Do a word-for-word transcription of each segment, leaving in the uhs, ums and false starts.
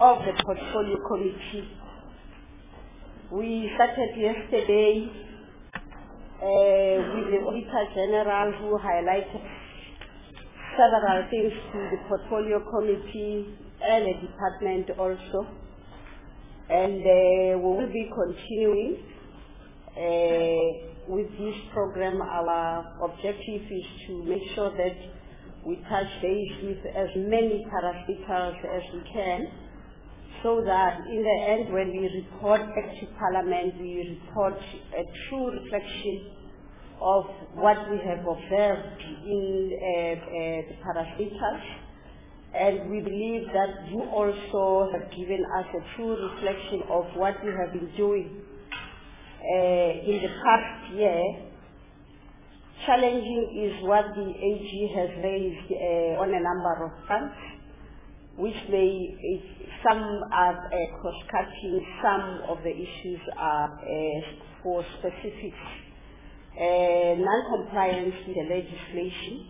of the Portfolio Committee. We started yesterday uh, with the Auditor General, who highlighted several things to the Portfolio Committee and the department also. And uh, we will be continuing uh, with this program. Our objective is to make sure that we touch base with as many parastatals as we can, so that in the end, when we report back to Parliament, we report a true reflection of what we have observed in uh, uh, the parastatals. And we believe that you also have given us a true reflection of what we have been doing uh, in the past year. Challenging is what the A G has raised uh, on a number of fronts, which may, some are uh, cross-cutting, some of the issues are uh, for specific uh, non-compliance with the legislation,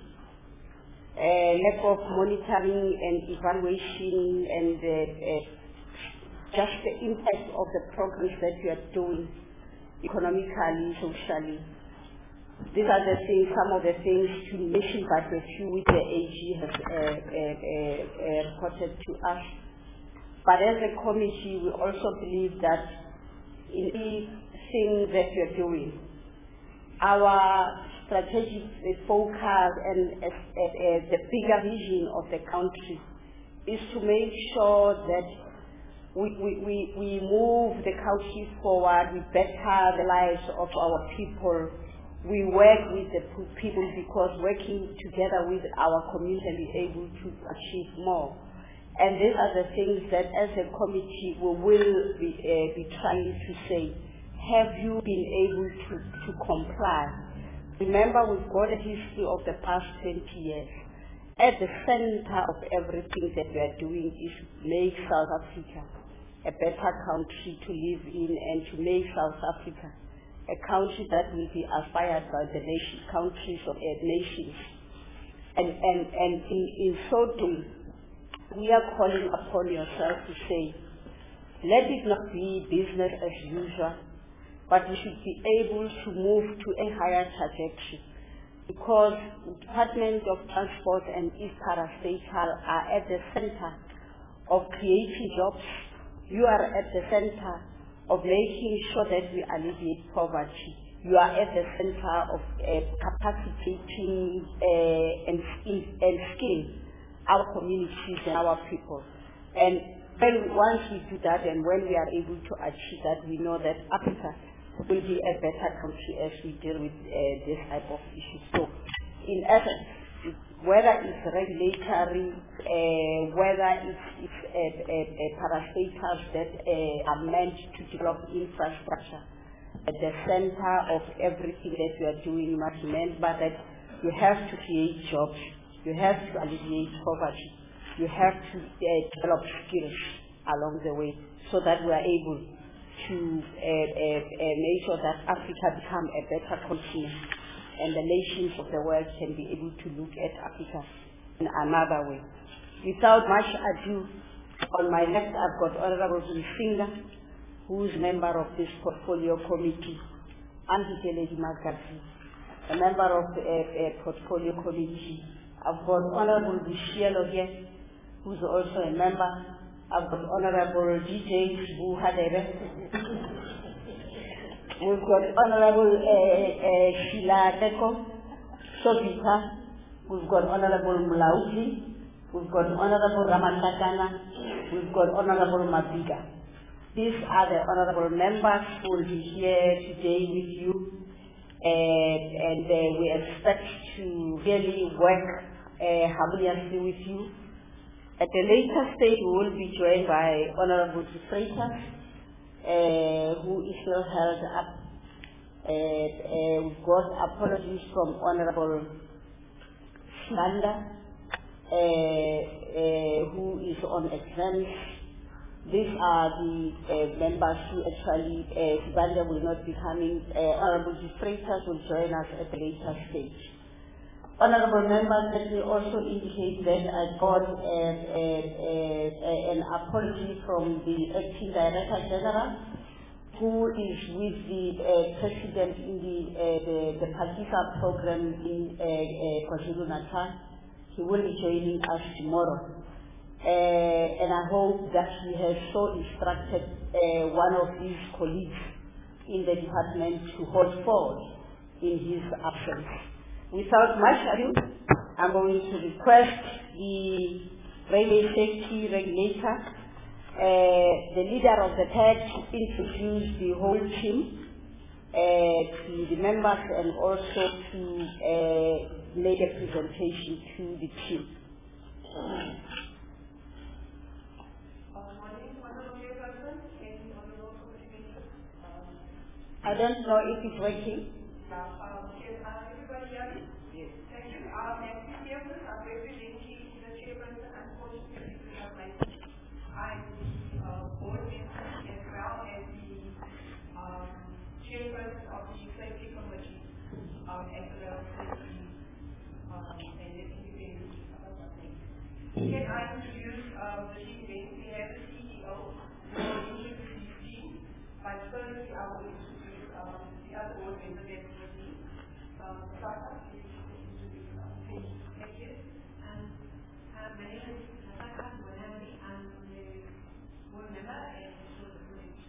uh, lack of monitoring and evaluation, and uh, uh, just the impact of the programs that we are doing economically, socially. These are the things, some of the things to mention, but a few which the A G has uh, uh, uh, uh, reported to us. But as a committee, we also believe that in everything that we are doing, our strategic focus and uh, uh, the bigger vision of the country is to make sure that we, we, we, we move the country forward, we better the lives of our people. We work with the people, because working together with our community is able to achieve more. And these are the things that as a committee we will be, uh, be trying to say, have you been able to, to comply? Remember, we've got a history of the past twenty years. At the center of everything that we are doing is to make South Africa a better country to live in, and to make South Africa a country that will be aspired by the nation, countries of uh, nations. And, and, and in, in so doing, we are calling upon yourself to say, let it not be business as usual, but we should be able to move to a higher trajectory, because the Department of Transport and East Parastatal are at the center of creating jobs. You are at the center of making sure that we alleviate poverty. You are at the center of uh, capacitating uh, and, and skilling our communities and our people. And when, once we do that, and when we are able to achieve that, we know that Africa will be a better country as we deal with uh, this type of issues. So, in essence, whether it's regulatory, uh, whether it's, it's uh, uh, uh, parastatals that uh, are meant to develop infrastructure, at the center of everything that we are doing, you must remember that you have to create jobs, you have to alleviate poverty, you have to uh, develop skills along the way, so that we are able to uh, uh, uh, make sure that Africa become a better continent, and the nations of the world can be able to look at Africa in another way. Without much ado, on my left I've got Honorable Msinga, who is member of this Portfolio Committee, and Lady Magasi, a member of the uh, uh, Portfolio Committee. I've got Honorable Bishielo here, who's also a member. I've got Honorable D J, who had a rest. We've got Honorable uh, uh, Sheila Teko, Sobita. We've got Honorable Mulauti. We've got Honorable Ramatakana. We've got Honorable Mabiga. These are the honorable members who will be here today with you. Uh, and uh, we expect to really work uh, harmoniously with you. At a later stage, we will be joined by Honorable Freitas, Uh, who is still held up. Uh, uh, we've got apologies from Honorable Shanda, uh, uh, who is on exams. These are the uh, members who actually, uh, Sibanda will not be coming. Uh, Honorable Freitas will join us at a later stage. Honourable members, let me also indicate that I got uh, uh, uh, an apology from the Acting Director General, who is with the uh, President in the, uh, the, the PACIFA program in uh, uh, KwaZulu-Natal. He will be joining us tomorrow. Uh, and I hope that he has so instructed uh, one of his colleagues in the department to hold forward in his absence. Without much ado, I'm going to request the railway safety regulator, uh, the leader of the P A C, to introduce the whole team uh, to the members and also to uh, make a presentation to the team. I don't know if it's working. Yeah, um, can uh, everybody hear me? Yes. Thank you. Um, as you hear this, I'm representing the chairperson and unfortunately we have my I'm the uh, board member as well as the um, chairperson of the safety committee um, as well as the um, and the independent. Can I introduce um, the team then? We have the C E O who will introduce his team, but first I will introduce Um, the other board member that with me. Um, Saka, please introduce yourself. Thank you. Um, uh, my name is Saka Bonambi. I'm the board member and also the village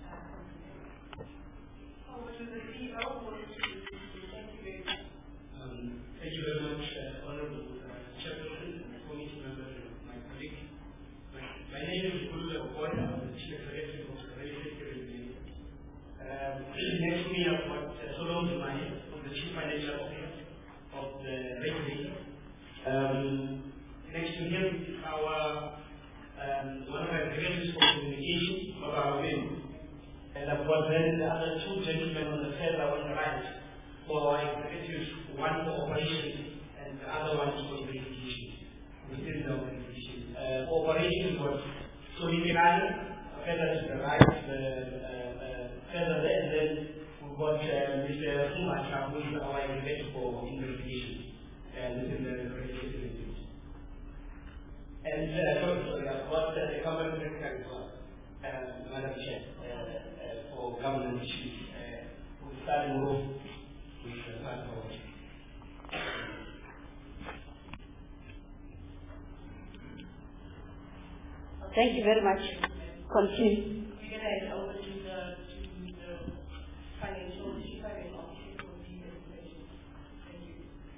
uh, over to the C E O who will introduce you. Thank you very much. Um, thank you very much, uh, Honourable uh, Chairperson and committee members and my colleagues. My, my name is Gulu Okoya. I'm the Chief Executive of the Railway Safety Regulator. Um, next to me I've got uh, Solomon Zimane, who's the Chief Financial Officer of the regulator. Um, next to him is our um, one of our executives for communication, Baba Wim. And I've got then the other two gentlemen on the further on the right for our executives, one for operations and the other one is for investigation within the organization. Uh, for operations was Tony Milano, further to the right, the further there, and then we've got uh, Mister Sumacha, who is our executive for investigation uh, within the regulatory unit. And uh, sorry, sorry, I've got uh, the government secretary as well, uh, Madam Chair, uh, uh, for government issues. Uh, we're starting off with the passport. Thank you very much. Continue. We're going to head over to the financial chief financial officer for the information. Thank you.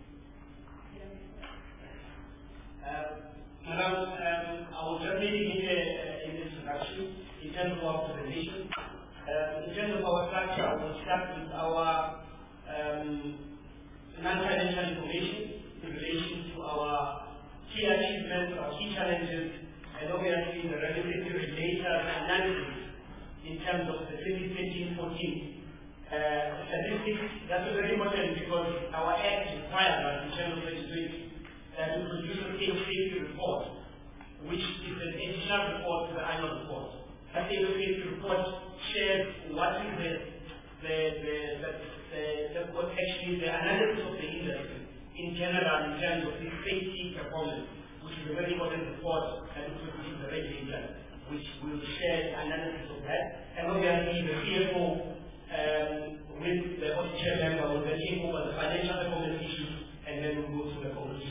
Uh, Madam, um, I will just maybe give a, an introduction in terms of our presentation. Uh, in terms of our structure, we'll start with our um, non-financial information in relation to our key achievements, our key challenges, and obviously the regulatory data analysis in terms of the twenty thirteen fourteen uh, statistics. That was very important because our act requires us in terms of legislation uh, to produce a safe safety report, which is an additional report to the annual report. That safe safety report shares what is the the the, the, the, the what actually the analysis of the industry in general in terms of the safety performance, which is a very important report that will produce the regulator, which will share the analysis of that. And obviously the C F O um, with the audit chair member will then take over the financial performance issues and then we'll go to the conclusion.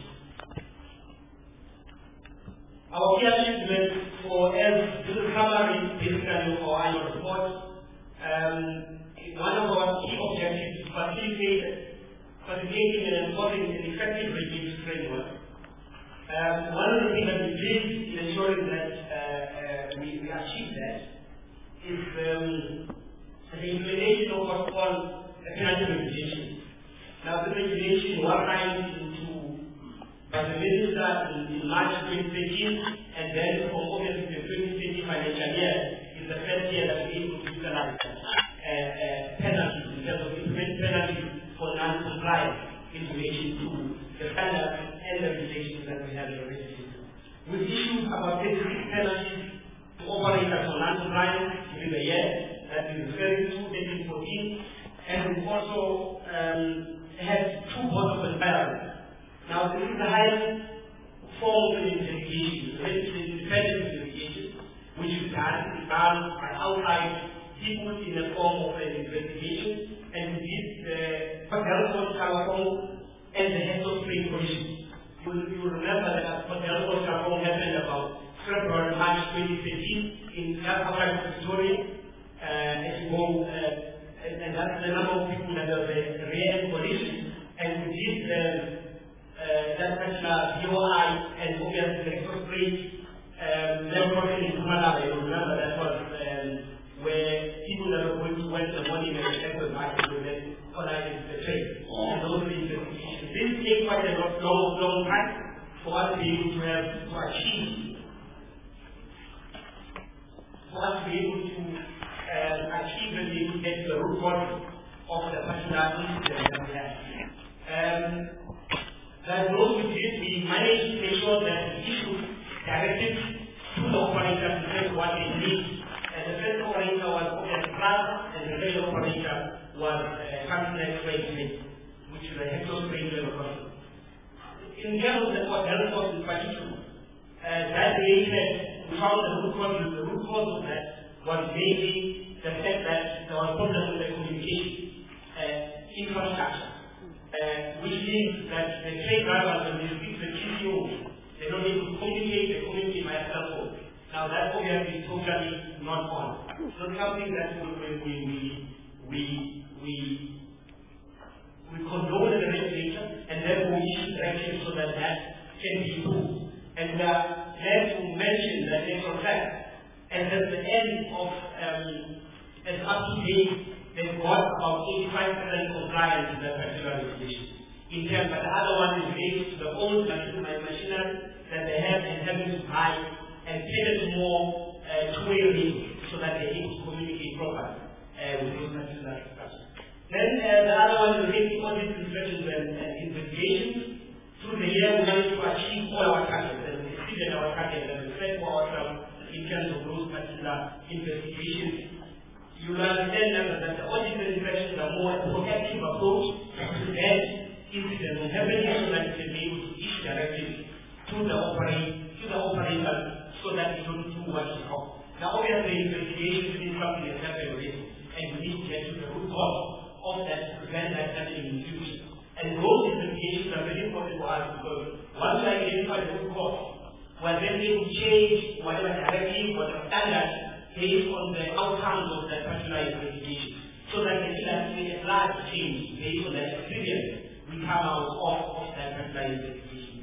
Our key achievements for as this is summary basically for our annual report. Um, one of our key objectives is facilitate facilitating and enforcing an effective regulatory framework. Um, one of the things that we did in ensuring that uh, uh, we, we achieve that is um, the implementation of what's called a penalty regulation. Now, this regulation was signed into by the minister in, in March twenty thirteen, and then from August the twenty twenty financial year is the first year that we're able to utilize uh, uh, penalties in terms of implementing penalties for non-compliance in relation to the standards and the regulations that we have in the regulations. We issued about thirty-six penalties to operators for non-compliance during the year that we're referring to, thirteen fourteen, and we've also um, had two boards of environment Now, this is the highest form of investigation, the independent investigation, which is done, is done by outside people in the form of an investigation, and this uh, Hotel Telephone and the Head of Trade Commission. You will, you will remember that Hotel Telephone happened about February, March twenty thirteen in outside Victoria, uh, as you know, uh, and, and that's the number of people that are the real coalition, and we did uh, Uh, that particular B O I and obviously the Express Trade um, laboratory in Kumalawa, you remember that was um, where people that were going to work in the morning and the second market would then organize the trade. And those are the investigations. This takes quite a lot, long, long time for us to be able to have to achieve, for us to be able to uh, achieve and be able to get to the root cause of the particular incident that we have. Um, That those who did, we managed to make sure that the issue directed to the operator to say what they need. And the first operator was Open Plaza, and the second operator was uh, Continental Trade, which is a Hector Trade Level. In terms of the hotel cost in particular, uh, that they said we found the root cause, the root cause of that was mainly the fact that there was problems with the communication uh, infrastructure. Uh, which means that the train drivers, when they speak to the T C O, they don't need to communicate, they communicate by cell phone. Now that obviously is totally not on. So something that we we we we we, we condone the regulator and therefore we issue directions so that that can be improved. And we are glad to mention that in fact, and at the end of um, as up to date, they've got about eighty-five percent compliance with that particular regulation. In terms, but the other one is related to the old machinery that they have and having to buy and cater to more uh, two-way links so that they're able to communicate properly uh, with those particular structures. Then uh, the other one is related to audit inspections and uh, investigations. Through the year, we managed to achieve all our targets and we exceeded our targets and we set for ourselves in terms of those particular investigations. You will understand that the audit and inspections are more a proactive approach to prevent incidents from happening so that you can be able to issue directives to the operator, to the operator so that you don't do what is wrong. Now obviously investigation is something that happened already and we need to get to the root cause of that to prevent that happening in the future. And those investigations are very important for us because once we identify the root cause, we are then able to change whatever directive, whatever standard based on the outcomes of that particular investigation, so that we can actually a large change based on that experience we come out of, of that particular investigation.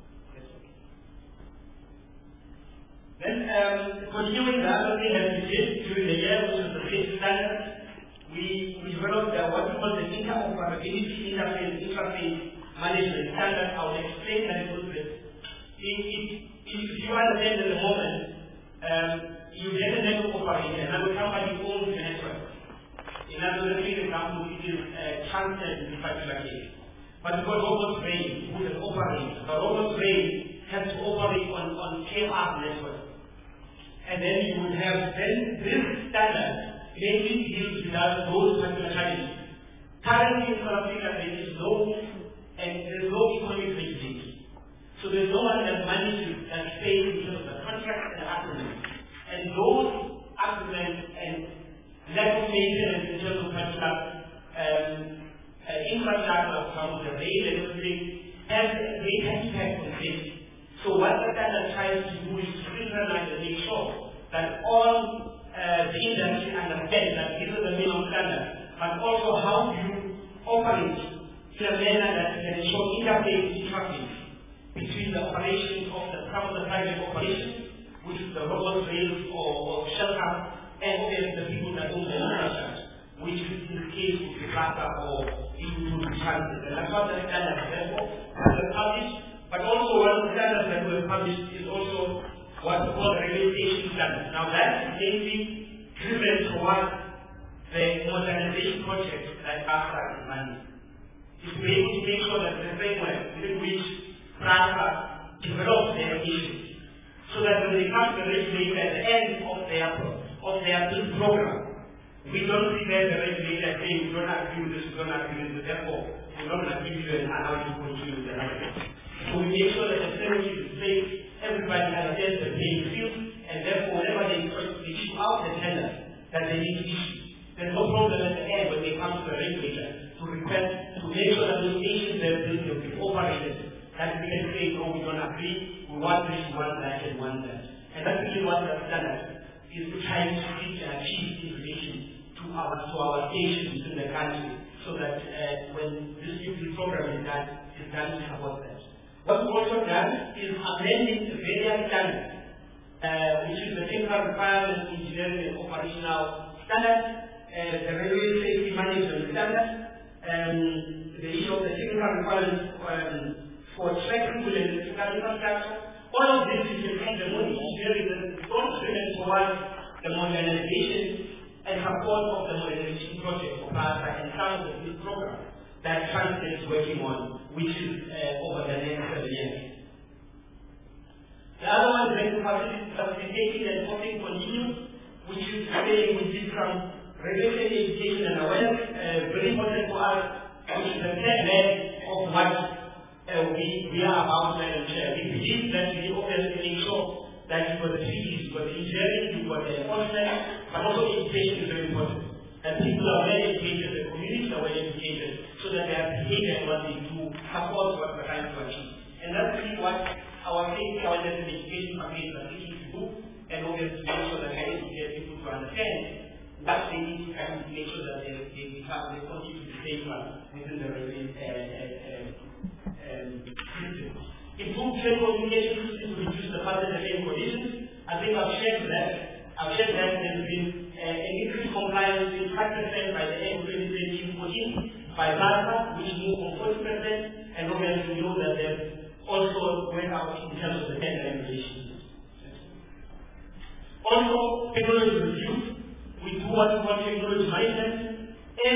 Then, um, continuing the other thing that we did during the year, which was the safety standard, we, we developed uh, what we call the interoperability interface, interface management standard. I will explain that a little bit. If, if, if you understand at the moment, um, you get a network operator, another company owns the network. In other words, for example, it is uh, transferred in this particular case. But because Robert Ray, who is an operator, but Robert Ray has to operate on, on K R network. And then you would have, then this standard mainly deals with those particular challenges. Currently in South Africa, there is no, and there is no economic regulation. So there is no one that manages that stays in terms of the contract and the agreement. And those arguments and lack of maintenance in terms of particular um, uh, infrastructure from the rail and everything has a great impact on safety. So what the standard tries to do is to synchronize and make sure that all uh, the industry understands that this is the minimum standard, but also how you operate in a manner that can ensure interface interface between the operations of the some of the private operations, which is the robot rails or, or shelter, and then the people that own the infrastructure, which in this case would be Plaza or even to transit. And that's what the standard therefore has been published, but also one of the standards that were published is also what we call the regulation standard. Now that is mainly driven towards the modernization project that AFRA is managing. It's to be able to make sure that the framework within which PRASA develops their issues, so that when they come to the regulator at the end of their of their program, we don't see that the regulator saying we don't agree with this, we don't agree with this, therefore we're not going to give you an allowance to continue with the regulator. operation that we can say, oh, we don't agree, we want this, we want that, and we want that. And that's really what the standard is trying to reach and achieve in relation to our, to our stations in the country, so that uh, when this nuclear program is done, is done to support that. What we've also done is amending the various standards, uh, which is the technical requirements, engineering and operational standards, uh, the railway safety management standards, um, the issue of the technical requirements um, for flexible and electrical infrastructure. All of this is to make the more engineering contribute towards the modernization and support of the modernization project of PASA and some of the programs that Transit is working on, which is uh, over the next seven years. The other one is the facilitating and supporting continuum, which is saying we did some regulation, education and awareness, uh, very important for us, which is the third leg of what uh, we, we are about and share. We believe that we obviously make sure that you've got the treaties, you've got the engineering, you've got the enforcement, but also education is very important. That people are well educated, the communities are well educated, so that their behavior and what they do supports what we're trying to achieve. And that's really what our safety awareness and education campaigns are seeking to do, and obviously make sure that they educate people to understand what they need to kind of make sure that they, they become, they continue to be safer within the railway uh, uh, um, system. Improve train communication systems to reduce the passenger train conditions. I think I've shared that. I've shared that there's been uh, an increased compliance in five percent by the end of twenty fourteen by PASA, which moved from forty percent, and obviously we know that they've also went out in terms of the tender regulations. Also, technology review. We do what we call technology management.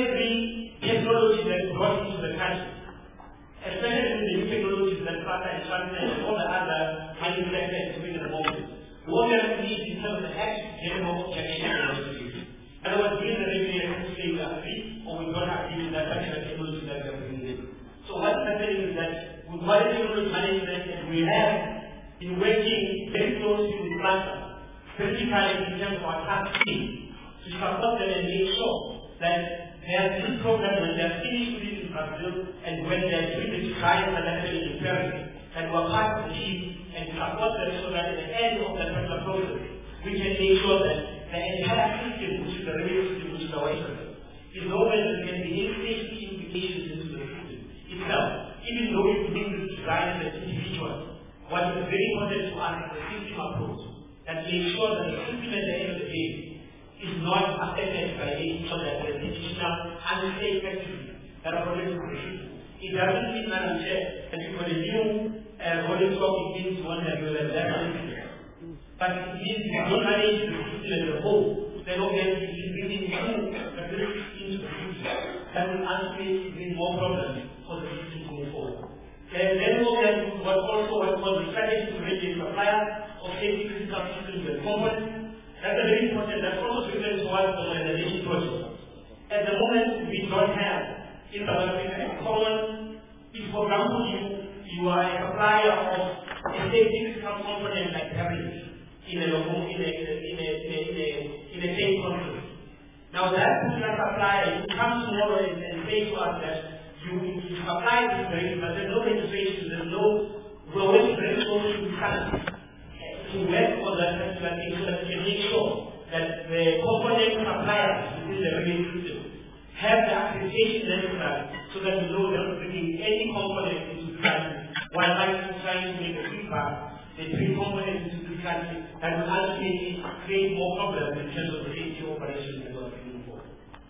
Every technology that is brought into the country, especially in the new technologies that PASA and Transit and all the other mining sectors is doing at the moment, we obviously need in terms of the active general objection technology. Otherwise, we in the regulator who say we agree or we don't agree with that particular technology that we are bringing in. So what's happening is that with quality technology management, and we have been working very closely with PASA, specifically in terms of our task team, to support them and make sure that they have this program when they are finished with it in Brazil and when they are doing the trials and actually in Paris, that we are part of the team and support them so that at the end of the particular process, we can make sure that the entire system, which is the radio system, which is our system, is always there can be any safety implications into the system itself. Even though we bring this design as an individual, what is very important to us is the system approach that makes sure that the system at the end of the day is not affected by any sort of additional unsafe activity that are related to the system. It doesn't mean that I'm sure that you've got a new uh, rolling stock, it means one that will have that system. But it means if you don't manage the system as a whole, then obviously it is bringing new capabilities into the system that will ultimately bring more problems for the system to move forward. And then obviously what also what was the strategy to regulate suppliers of safety critical systems and components. That's a very important, that's also driven towards the modernization project. At the moment, we don't have in South Africa a common, if for example you, you are a supplier of a safety critical component like cabinet in a local, in a, in a, in a, in a, in a same country. Now that particular supplier, you come tomorrow and, and say to us that you, you supply this very, but there's no registration, there's no, we're always very close to the country. To work for that particular thing so that we can make sure that the component suppliers within the railway system have the accreditation necessary so that we know they're not bringing any component into the country while actually trying to make a feedback, they bring components into the country that will ultimately create more problems in terms of the safety operations that we're bringing forward.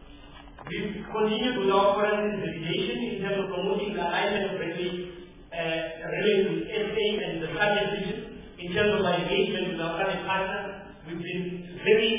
We've continued with our current investigation in terms of promoting the alignment of railway with S A and the Southern region. In terms of our engagement with our current partners, we've been very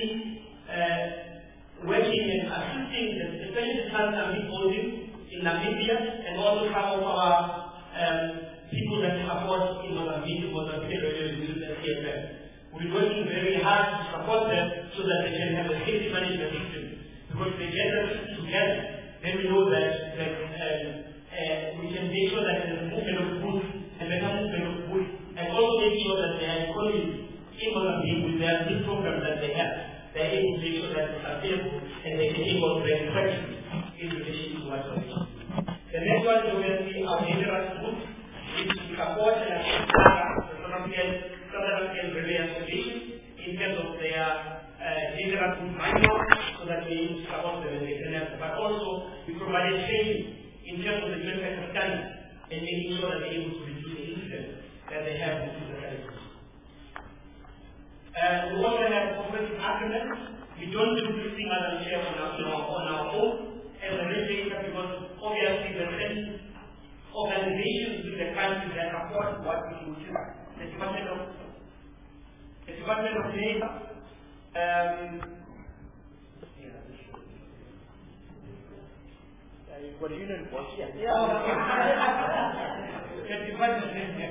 uh, working and assisting, especially the Southern holding in Namibia, and also some of our um, people that support in Mozambique, Mozambique with the C F M. We're working very hard to support them so that they can have a safety management system. Because if they get the system together, then we know that, that um, uh, we can make sure that there's a movement of goods, and better movement of goods, and also make sure that their economy in Mozambique with their big program that they have, they're able to make sure that it's available and they can take on best practices in relation to what we're doing. The next one is obviously our dangerous goods. South African Railway Association in terms of their uh, geographic manual, so that we use support them when they can help. But also, we provided training in terms of the different types of standards and making sure that they're able to reduce the incidents that they have with the services. Uh, we also have cooperative agreements. We don't do this thing as a share on our, on our, on our own as a regulator, because obviously the certain organizations in the country that support what we do, which is the Department of the Department of Labor, um, yeah, you've got a union boss here. Yeah. the Department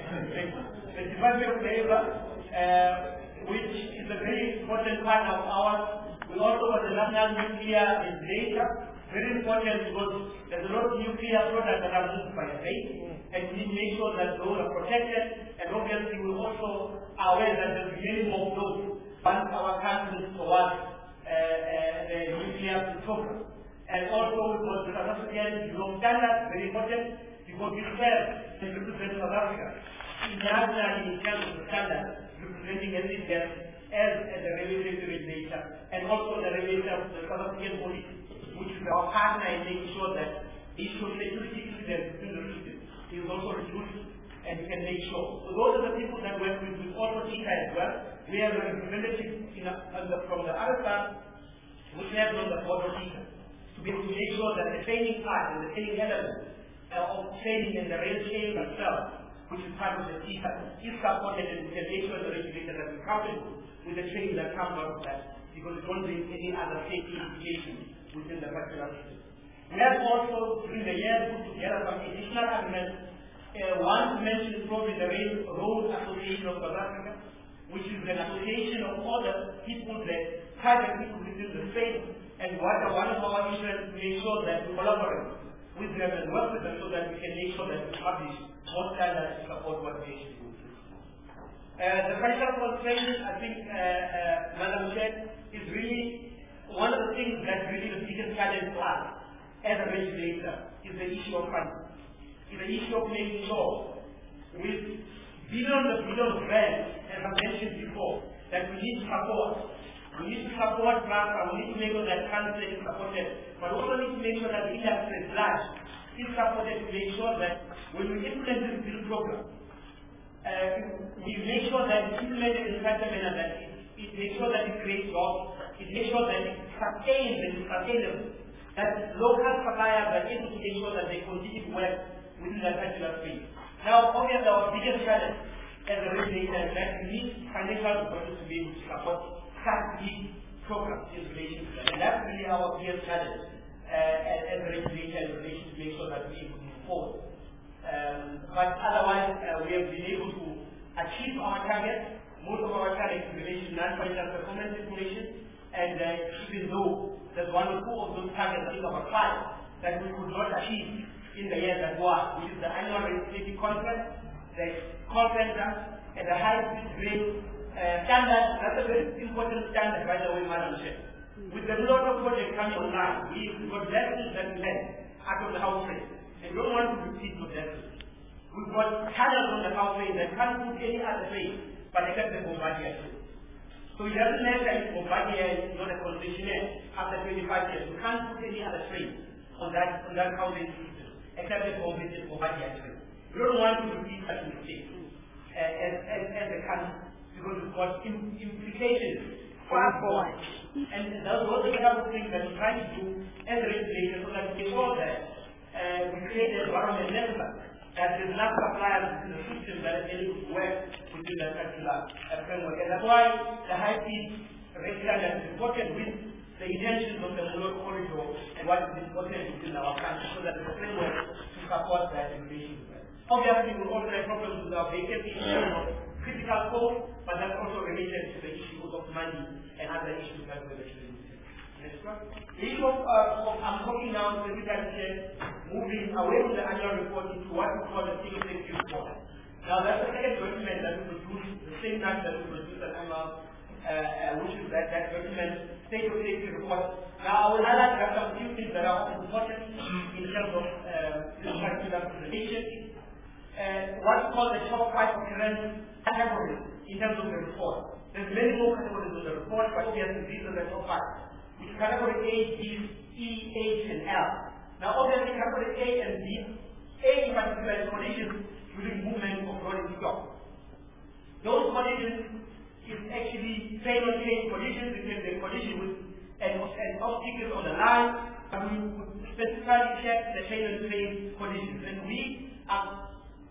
the Department of Labor, uh, which is a very important part of ours. We also have the National Nuclear Regulator, very important because there's a lot of nuclear products that are used by state, and we need to make sure that those are protected, and obviously we also are aware that there's many more flows once our country towards uh, uh, the nuclear program. And also we've got the South African law standards, very important, because we serve and represent South Africa internationally in terms of the standards, representing S C S as, as a regulatory regulator, and also the regulator of the South African police, which is our partner in making sure that the issue of security incidents in the system is also reduced, and we can make sure. So those are the people that work with, with also TICA as well. We have a representative in a, on the, from the other side, which we have on the board of TICA, to be able to make sure that the training part and the training element uh, of training in the rail chain itself, which is part of the TICA, is supported, and we can make sure the regulator that we're comfortable with the training that comes out of that, because it won't bring any other safety implications within the particular system. We have also, during the year, put together some additional agreements. Uh, one to mention is probably the Rail Road Association of South Africa, which is an association of all the people, the private people within the state, and what are one of our interests to make sure that we collaborate with them and work with them so that we can make sure that we publish more standards to support what they should do. Uh, the financial constraints, I think, uh, uh, Madam said, is really one of the things that's really the biggest challenge for us as a regulator, is the issue of funding. Is the issue of making sure, with billions of billions of rands, as I mentioned before, that we need to support. We need to support Rasta, we need to make sure that country is supported, but also need to make sure that the industry is large, is supported to make sure that when we implement this program, uh, we make sure that it's implemented in such a manner that it, it makes sure that it creates jobs, it makes sure that it sustains and is sustainable, that local suppliers are able to make sure that they continue to work within that particular space. Now, obviously, our biggest challenge as a regulator is that we need financial resources to be able to support such big programs in relation to that. And that's really our biggest challenge uh, as, as a regulator in relation to make sure that we're able to move forward. Um, but otherwise, uh, we have been able to achieve our targets, most of our targets in relation to non-financial performance information, and uh, even though there's one or two of those targets, I think about five, that we could not achieve in the year that was, which is the annual regulatory conference, the call center, and the high-speed rail uh, standard. That's a very important standard, by the way, Madam Chair. With the lot of projects coming online, we've got lessons that we learned out of the house rate. And we don't want to repeat those lessons. We've got channels on the house rate that can't put any other place but except the Bombardier train. So it doesn't matter if Bombardier is not a concessionaire after twenty-five years. You can't put any other train on that on that house rate system except the Bombardier train. We don't want to repeat such mistakes uh, as, as, as a country, because it's got im- implications far forward. And those are the type of things that we're trying to do as a regulator, so that we ensure that uh, we create an environment network that there's enough suppliers in the system that are able to work within that particular uh, framework. And that's why the high-speed rail standard is important with the intentions of the Molo corridor and what is important within our country, so that there's a framework to support that in relation to that. Obviously, we also have problems with our vacancy in terms of critical cost, but that's also related to the issue of money and other issues that we're actually using. Next one. The issue of, uh, of I'm talking now specifically moving away from the annual report into what we call the single safety report. Now, that's the second document that we produce, the same time that we produce an annual, uh, uh, which is that, that document, state of safety report. Now, I will highlight that some few things that are important in terms of uh, this particular presentation. Uh, uh, what we call the top five occurrence categories in terms of the report. There's many more categories of the report, but obviously these are the top five. Which category A, B, E, H, and L. Now obviously category A and B, A in particular is collisions during movement of rolling stock. Those collisions is actually train-on-train collisions. It can be a collision with an, an obstacle on the line, and we would specifically check the train-on-train collisions. And we are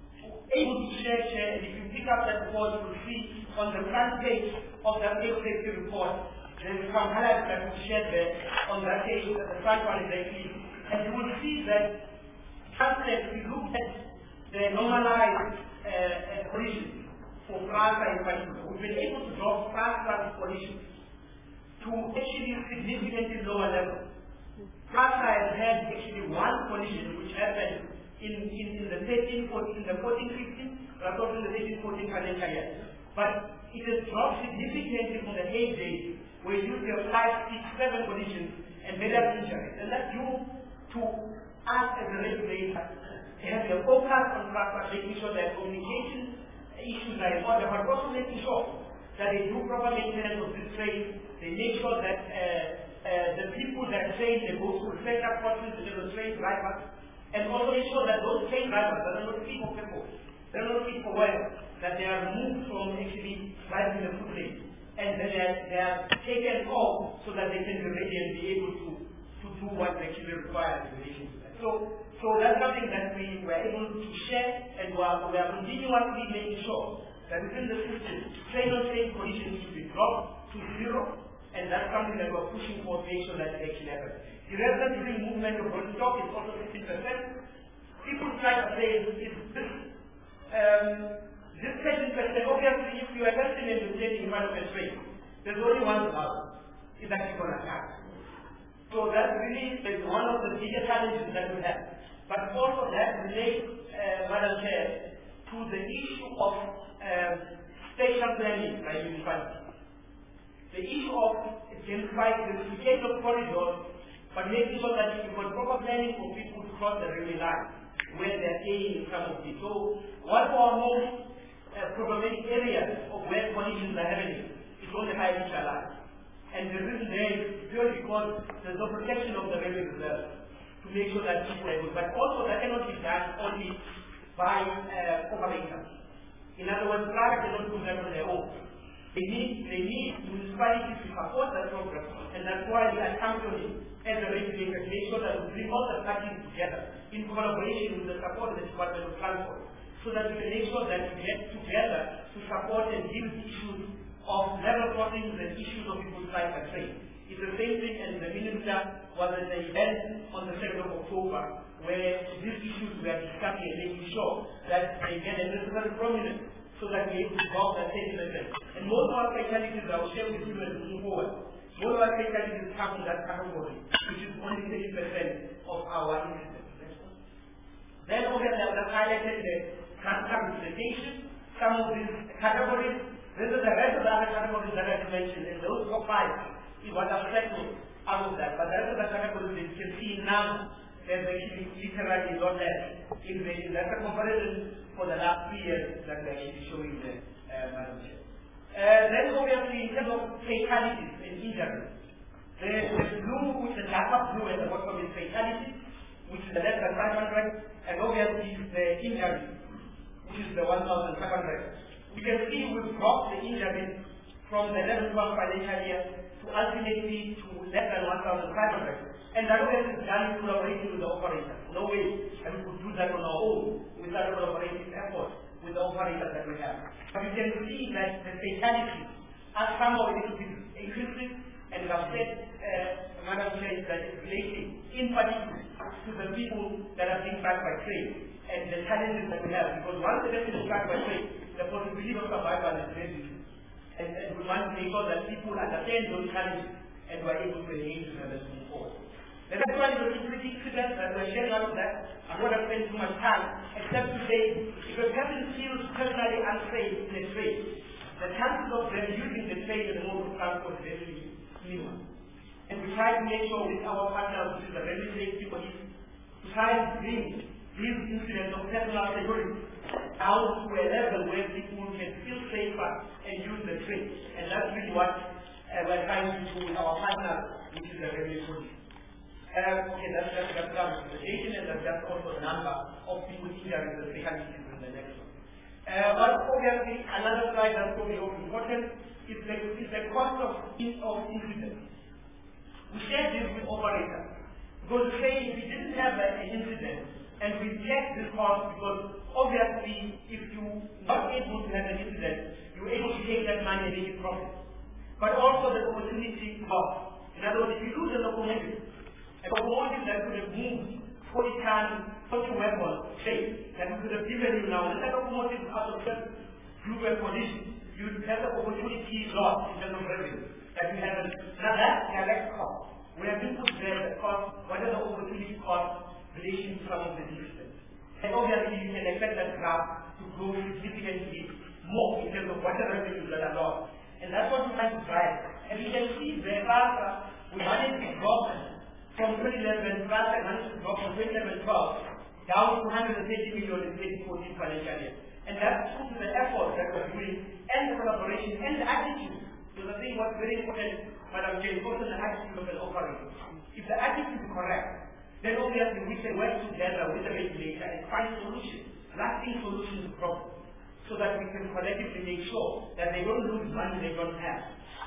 able to share, share, and if you pick up that report, you will see on the front page of the road safety report, there is some highlights that we shared there on that page, the front one is actually, and you will see that after we look at the normalized uh, uh, collisions for Franca in particular, we've been able to drop Franca's collisions to actually significantly lower levels. Franca has had actually one collision which happened in, in, in the thirteen, fourteen, in the fourteen, fifteen, but also in the thirteen, fourteen financial year. But it has dropped significantly from the heyday where it used to have five, six, seven collisions and various injuries. And that's due to us as a regulator having a focus on Franca, making sure that communication issues are in order, but also making sure that they do proper maintenance of this train. They make sure that uh, uh, the people that train, they go through reflector courses, they demonstrate drivers, and also make sure that those train drivers that are not fit for people, they're not fit for work, that they are moved from actually driving the foot lane, and then they are, they are taken off so that they can be ready and be able to, to do what they actually require in relation to that. So, so that's something that we were able to share, and we are, we are continuously making sure that within the system, train-on-train collisions should be dropped to zero, and that's something that we're pushing for to make sure that it actually happens. The resident during movement of road stock is also fifteen percent. People try to say, is this, um, this fifteen percent, obviously if you are person and you're standing in front of a train, there's only one allowed. It's actually going to happen. So that really is one of the biggest challenges that we have. But also that relates, uh, Madam Chair, to the issue of um, spatial planning by municipality. The issue of identifying the duplication of corridors, but making sure that you've got proper planning for people to cross the railway line where they're staying in some of it. So one of our most uh, problematic areas of where collisions are happening is on the high reach line. And the reason there is purely because there's no protection of the railway reserve to make sure that people are able, but also that cannot be done only by uh, operators. In other words, private cannot do that on their own. They need, they need municipalities to support that program, and that's why we are championing as a regulator to make sure that we bring all the parties together in collaboration with the support of the Department of Transport, so that we can make sure that we get together to support and deal with issues of level crossings and issues of people's life and train. It's the same thing, and the Minister was at the event on the second of October where these issues were discussing and making sure that they get a necessary prominence so that we're able to drop that thirty percent. And most of our fatalities, I will share with you as we move forward, most of our fatalities come in that category, which is only thirty percent of our incidents. Then obviously I have highlighted the transfer representation, some of these categories. This is the rest of the other categories that I mentioned, and those top five is what I've settled out of that. But the rest of the categories that you can see now, there's actually literally not less in the in that's a comparison for the last three years that we're actually showing there, uh, Madam Chair. Uh, then obviously in terms of fatalities and injuries, the, the blue, which is the darker blue at the bottom is fatalities, which is the less than five hundred, and obviously the injuries, which is the one thousand five hundred. We can see we've dropped the injuries from the eleven twelve financial year to ultimately to less than one thousand five hundred. And that obviously is done in collaboration with the operators. No way and we could do that on our own without a collaborative effort with the operators that we have. But you can see that the fatalities are somehow a little bit increasing, and I've said, uh, Madam Chair, that it's relating in particular to the people that are being tracked by train and the challenges that we have. Because once the person is tracked by train, the possibility of survival is very little. And, and we want to make sure that people understand those challenges and we're able to engage with them as we move forward. The next one is the security incident that we're sharing out of that. I'm not going to spend too much time, except to say, if a person feels personally unsafe in a train, the chances of them using the train and the mode of transport is very minimal. And we try to make sure with our partners, which is the railway safety police, to try to bring these incidents of personal security down to a level where people can feel safer and use the train. And that's really what uh, we're trying to do with our partner, which is the regulatory. Uh, okay, that's just the representation, and that's just also the number of people injured in the fatalities in the next one. Uh, but obviously, another slide that's probably also important is the, is the cost of, of incidents. We share this with operators. Because say if we didn't have an incident and we check this cost, because obviously if you're not able to have an incident, you're able to take that money and make it profit. But also the opportunity cost. In other words, if you lose a locomotive, a locomotive that could have moved forty tons, forty weapons, say, that we could have given you now, and that locomotive out of that group condition, you would have the opportunity lost in terms of revenue. That we have a, now that's direct cost. We have been put there the cost, what are the opportunity cost relation to some of the systems. And obviously you can expect that graph to grow significantly more in terms of what the revenues that are lost. And that's what we're trying to drive. And you can see the faster we managed to drop from twenty eleven, faster managed to drop from twenty eleven twelve down to one hundred thirty million in twenty fourteen financial year. And that's due to the effort that we're doing and the collaboration and the attitude. Because I think what's very important, Madam Chair, is also the attitude of an operator. If the attitude is correct, then obviously we can work together with the regulator and find solutions, lasting solutions to problems, so that we can collectively make sure that they don't lose money they don't have,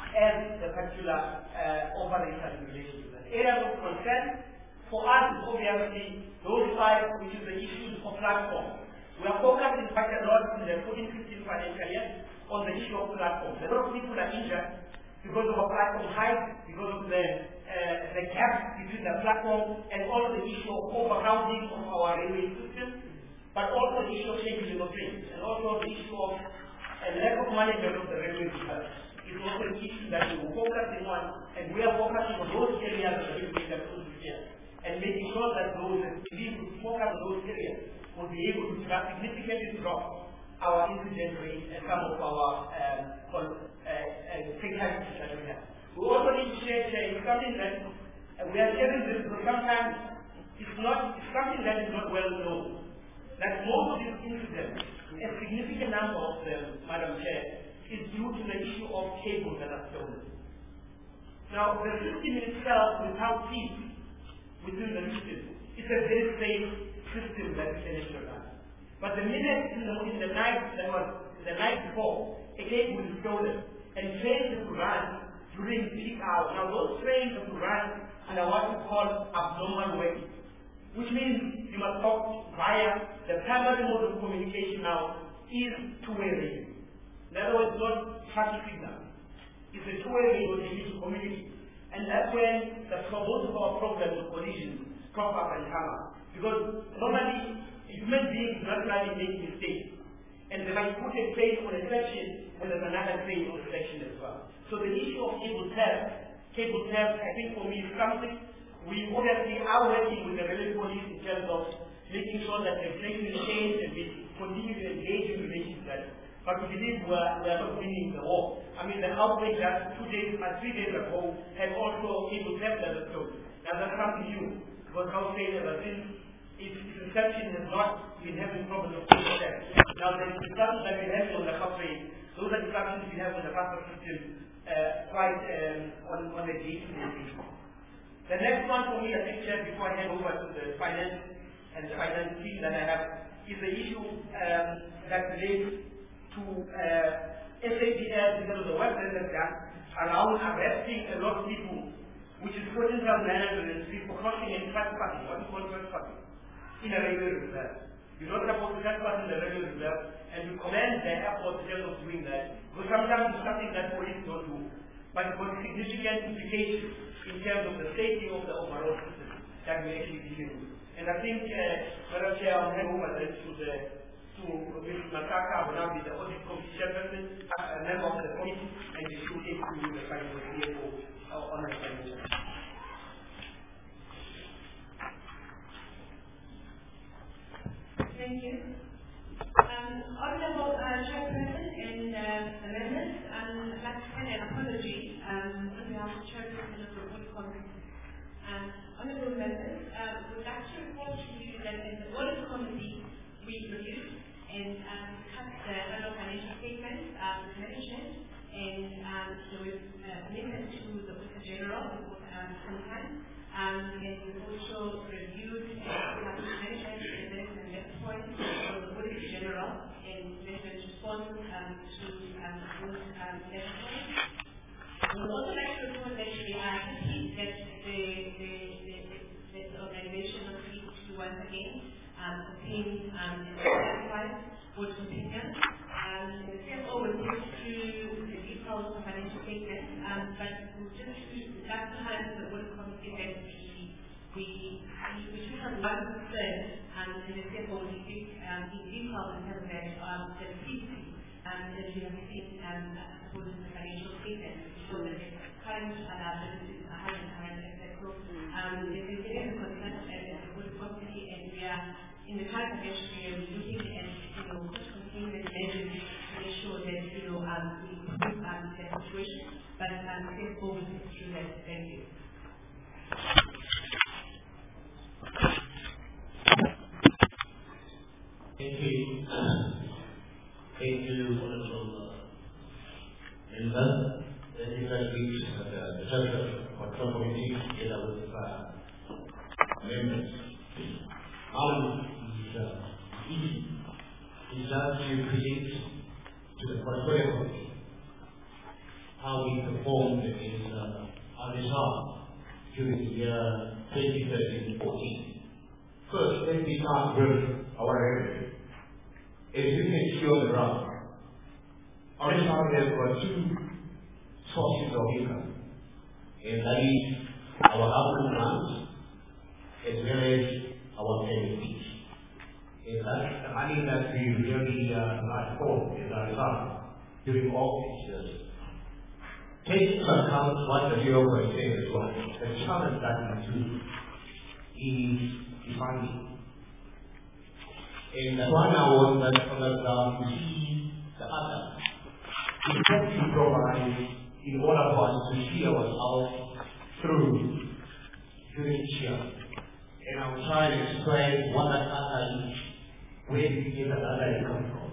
as the particular uh, operator in relation to that. Areas of concern for us is obviously those five, which is the issues of platform. We are focused in fact a lot in the fourteen fifteen financial year on the issue of platforms. A lot of people are injured because of a platform height, because of the uh, the gap between the platform, and also the issue of overcrowding of our railway system, but also the issue of scheduling of trains, and also the issue of a lack of management of the railway system. It's also an issue that we will focus on, and we are focusing on those areas that we can put here, and making sure that those that we focus on those areas will be able to significantly drop our incident rate and some of our um, uh, uh, fatalities that we have. We also need to share, share something that uh, we are sharing this because sometimes it's not it's something that is not well known. That most of these incidents, a significant number of them, Madam Chair, is due to the issue of cables that are stolen. Now, the system itself, without teeth within the system, is a very safe system that we can implement. But the minute in the, in the night that was the night before, a cable is stolen and trains to run during peak hours. Now those trains have to run under what we call abnormal way, which means you must talk via the primary mode of communication now is two-way radio. In other words, not traffic signal. It's a two-way radio that you need to communicate. And that's when the most of our problems of collisions crop up and come up. Because normally human beings naturally make mistakes, and they might put a train on a section when there's another train on a section as well. So the issue of cable theft, cable theft, I think for me is something we obviously are working with the railway police in terms of making sure that the train is changed and we continue to engage in relation to that. But we believe we are, we are not winning the war. I mean, the outbreak just two days or three days ago had also cable theft as a story. Now that's something new, because how say ever since its inception has not been having problems of cable theft. Now the discussions that we have on the country, those are discussions we have on the passport system uh, quite um, on, on the day-to-day basis. The next one for me, a picture before I hand over to the finance and the finance team that I have, is the issue um, that relates to uh, S A P S, because of the work that they've done around arresting a lot of people, which is putting some management for crossing and trespassing, what we call trespassing, in a railway reserve. You're not supposed to trespass in the railway reserve, and we commend the effort in terms of doing that, because sometimes it's something that police don't do, but it's got significant implications in terms of the safety of the overall system that we're actually dealing with. And I think, uh, Madam Chair, I'll hand over this to the to Miz Mataka, who now be the audit committee chairperson, a member of the committee, and the should take to the financial C F O uh, on the financial. Thank you. Um, Honourable uh, Chairperson and uh, amendments, um, I'd like to send an apology um, on behalf of the Chairperson of the Audit Committee. Um, Honourable members, uh, we would like to report to you that in the Audit Committee we produced a and um, discussed the annual financial statements um, with management, and um, there was uh, amendment to the Auditor General um, sometime. Um, and we also reviewed and discussed with management the benefits and left points from the Auditor General and management responses um, to um, those um, left points. We would also like to report that we are happy that the, the, the, the, the organization of P two once again um, obtained um, and certified audit opinion. Um, the C F O will take through the details of financial statements, um, but we'll just last time the audit committee that we we we took on one concern, um, and the C F O will speak um, in detail in terms of that um, the liquidity um, that we have seen um, according to the financial statements. So that the current liabilities are higher and higher than that. So um, there's a serious concern at the audit committee, and we are in the current financial year looking and you know continuing the measures to make sure that you know um, we improve um, the situation. But um, I think we'll take through that. Thank you. Thank you. Thank you, Honorable Member. Let me first speak at the Central Control Committee together with uh, members. Our is uh, easy. It's just to present to the Portfolio Committee how we performed in uh, our result during the year twenty thirteen fourteen. First, let me start with our revenue. As you can see on the graph, our result there were two sources of income, and that is our government grants as well as our payment fees. And that's the money that we really uh, applied for as a result during all these years. Take into account what the Bureau was saying as well. The challenge that we do is the funding. And that's why now on the, on the ground you see the other. We have to provide in order for us to see ourselves through during each year. And I will try to explain what that other is, where we get that other income from.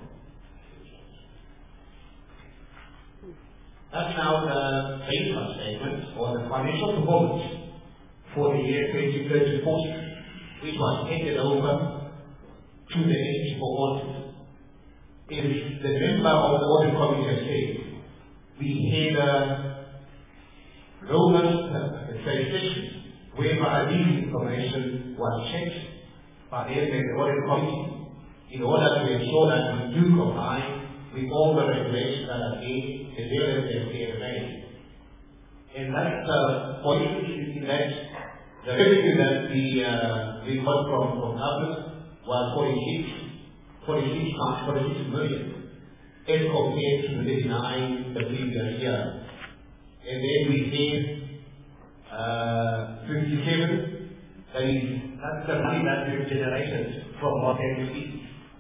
That's now the income statement or the financial performance for the year twenty thirteen fourteen, which was handed over to the agency for audit. If the member of the audit committee has said, we had a robust session whereby this information was checked by the audit committee in order to ensure that we do comply with all the regulations that are made as well as the F D A. And that's the point in that the revenue that we uh, we got from, from government was forty-six million as compared to the thirty-nine the previous year. And then we paid uh, fifty-seven, that is, that's the money that we've generated from our payment fees.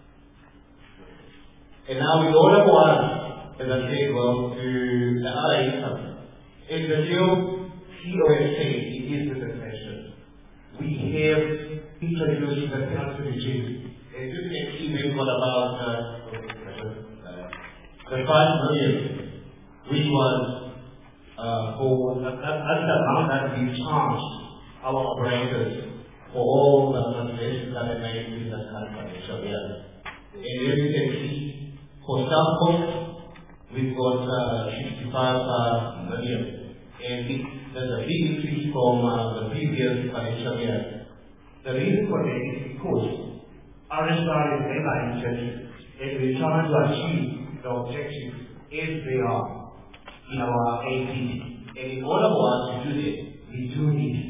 And now in order for us, as I said, well, to the other income, as the real C O S said, it is the question. We have introduced the penalty regime. As you can see, we've got about uh, uh, the five million, which was uh, for that, that's the amount that we charged our operators for all the transactions that are made in the current financial year. And as you can see, for staff costs, we've got uh, sixty-five million. And it, there's a big increase from uh, the previous financial year. The reason for that is because our restaurant is deadline intensive, and we're trying to achieve the objectives as they are in our A P D. And in order for us to do that, we do need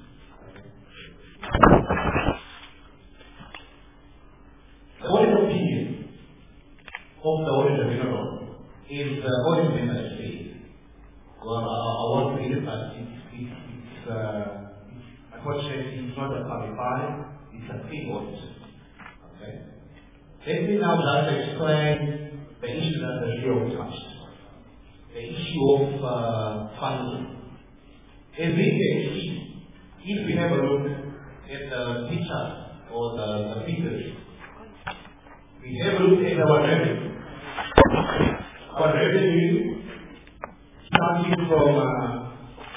the audit opinion of the Auditor General is the audit member state. Well, I, I want to read it, but it's, it's, it's uh, unfortunately it's not a qualified, it's a free audit. Okay? Let me now just explain the issue that the Bureau touched. The issue of uh, funding. As we can see, if we have a look at the picture or the, the figures, we have looked at our revenue. Our revenue, starting from uh,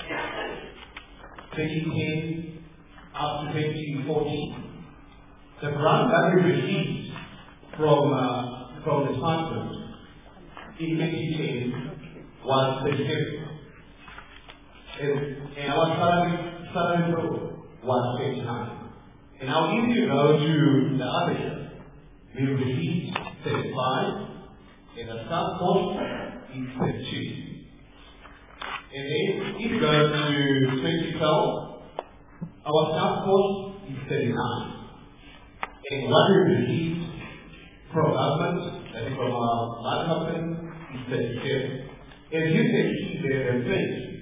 twenty ten up to twenty fourteen, the grant that we received from uh, from the department in twenty ten was thirty-seven, and, and our salary salary growth was twenty-nine. And now if you go to the other year, we received thirty-five, and the staff cost is thirty-two. And then if you go to twenty twelve, our staff cost is thirty-nine. And what we received from government, that is from our large company, is thirty-seven. As you can see there, the trend,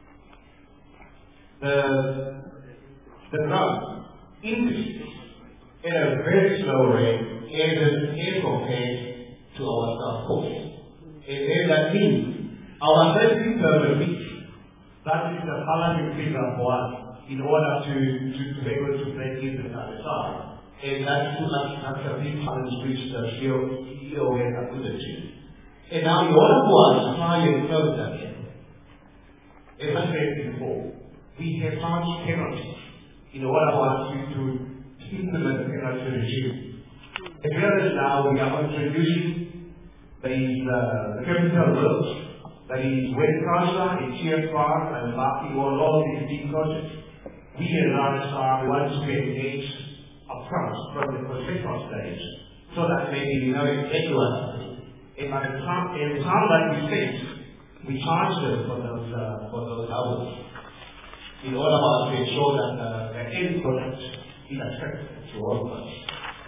the, the graph increases at a very slow rate as compared to our staff cost. And then that means our service per week, that is the balancing figure for us in order to, to, to be able to break even at the start. And that's, that's, that's a big challenge which the C E O has alluded to. And now in order for us to try and close that gap, as I said before, we have charged penalties in order for us to, to implement the penalty regime. As well as now we are introducing these uh, the capital roads, that is West Casa and T F R and Baki on all these big projects. We as R S R want to engage upfront from the conceptual stage, so that maybe we know exactly what. And by the time, and the time that we spend, we charge them for those uh, for those hours in order for us to ensure that uh, the end product is attractive to all of us.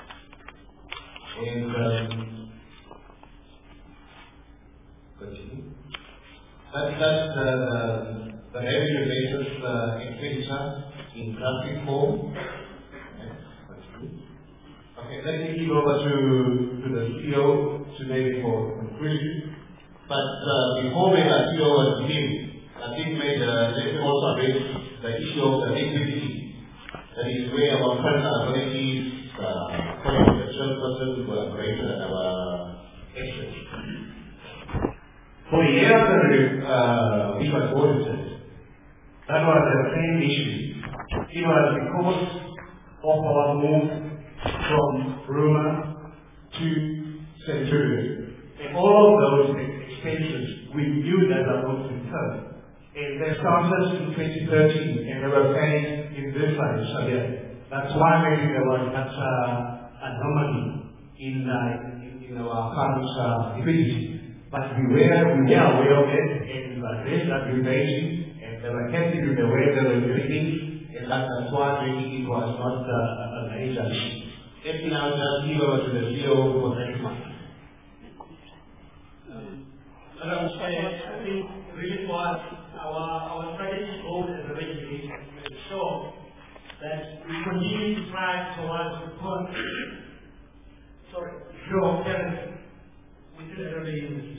And um, continue. That, that's the, the, the revenue basis uh, expenditure in graphic form. Okay, let me give over to, to the C E O to maybe for conclusion. But uh, before we have C E O and him, I think maybe uh, let me also address the issue of the liquidity. That is where our current liabilities, uh, following the chairperson who operated at our actions. For a year after uh, we were audited, that was the same issue. It was because of our move from Roma to Centurion. And all of those expenses we knew that they would return. And they started in twenty thirteen and they were paid in this financial year. That's why maybe there was such uh, anomaly in, uh, in, in our current uh, liquidity. But we were, we were aware of it, and we addressed that relation, and they were happy with the way they were doing things, and that, that's why maybe it was not uh, a major issue. Let me now just give over to the C E O for the next month. Madam Chair, I think really for us, our, our strategic goal as a regulator is to ensure that we continue to strive towards the sorry, pure parity within the regulations.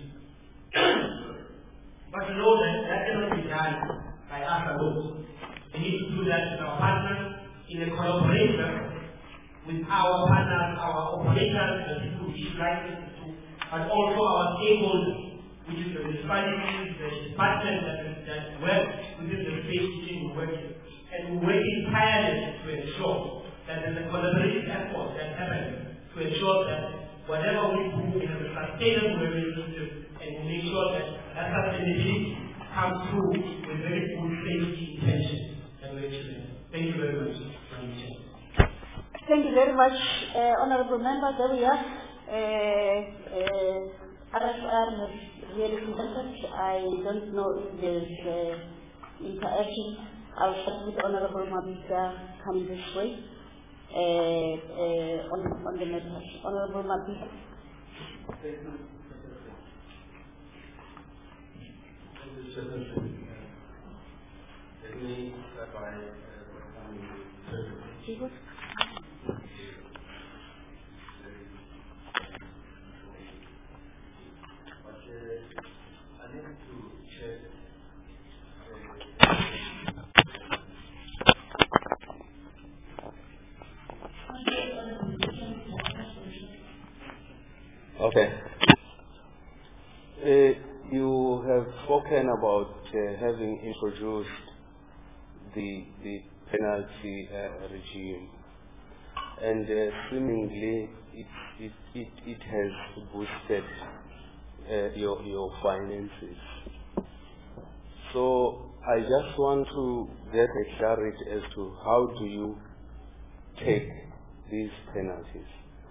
But to know that that cannot be done by us alone. We need to do that with our partners in a collaboration with our partners, our operators, the people we issue licenses to, but also our stakeholders, which is the municipalities, the departments that, that work within the space team we work in. And we're working tirelessly to ensure that there's a collaborative effort that happens to ensure that whatever we do, we have a sustainable revenue system, and we make sure that that sustainability comes through with very good safety intention and achievement. Thank you very much. Thank you very much, uh, Honourable Member. There we are. Uh, uh, R S R has really presented. I don't know if there's uh, interaction. I'll start with Honourable Mabisa coming this way uh, uh, on, on the matter. Honourable Mabisa. Let me start by welcoming Uh, you have spoken about uh, having introduced the the penalty uh, regime, and uh, seemingly it it it, it has boosted uh, your your finances. So I just want to get a clarity as to how do you take these penalties.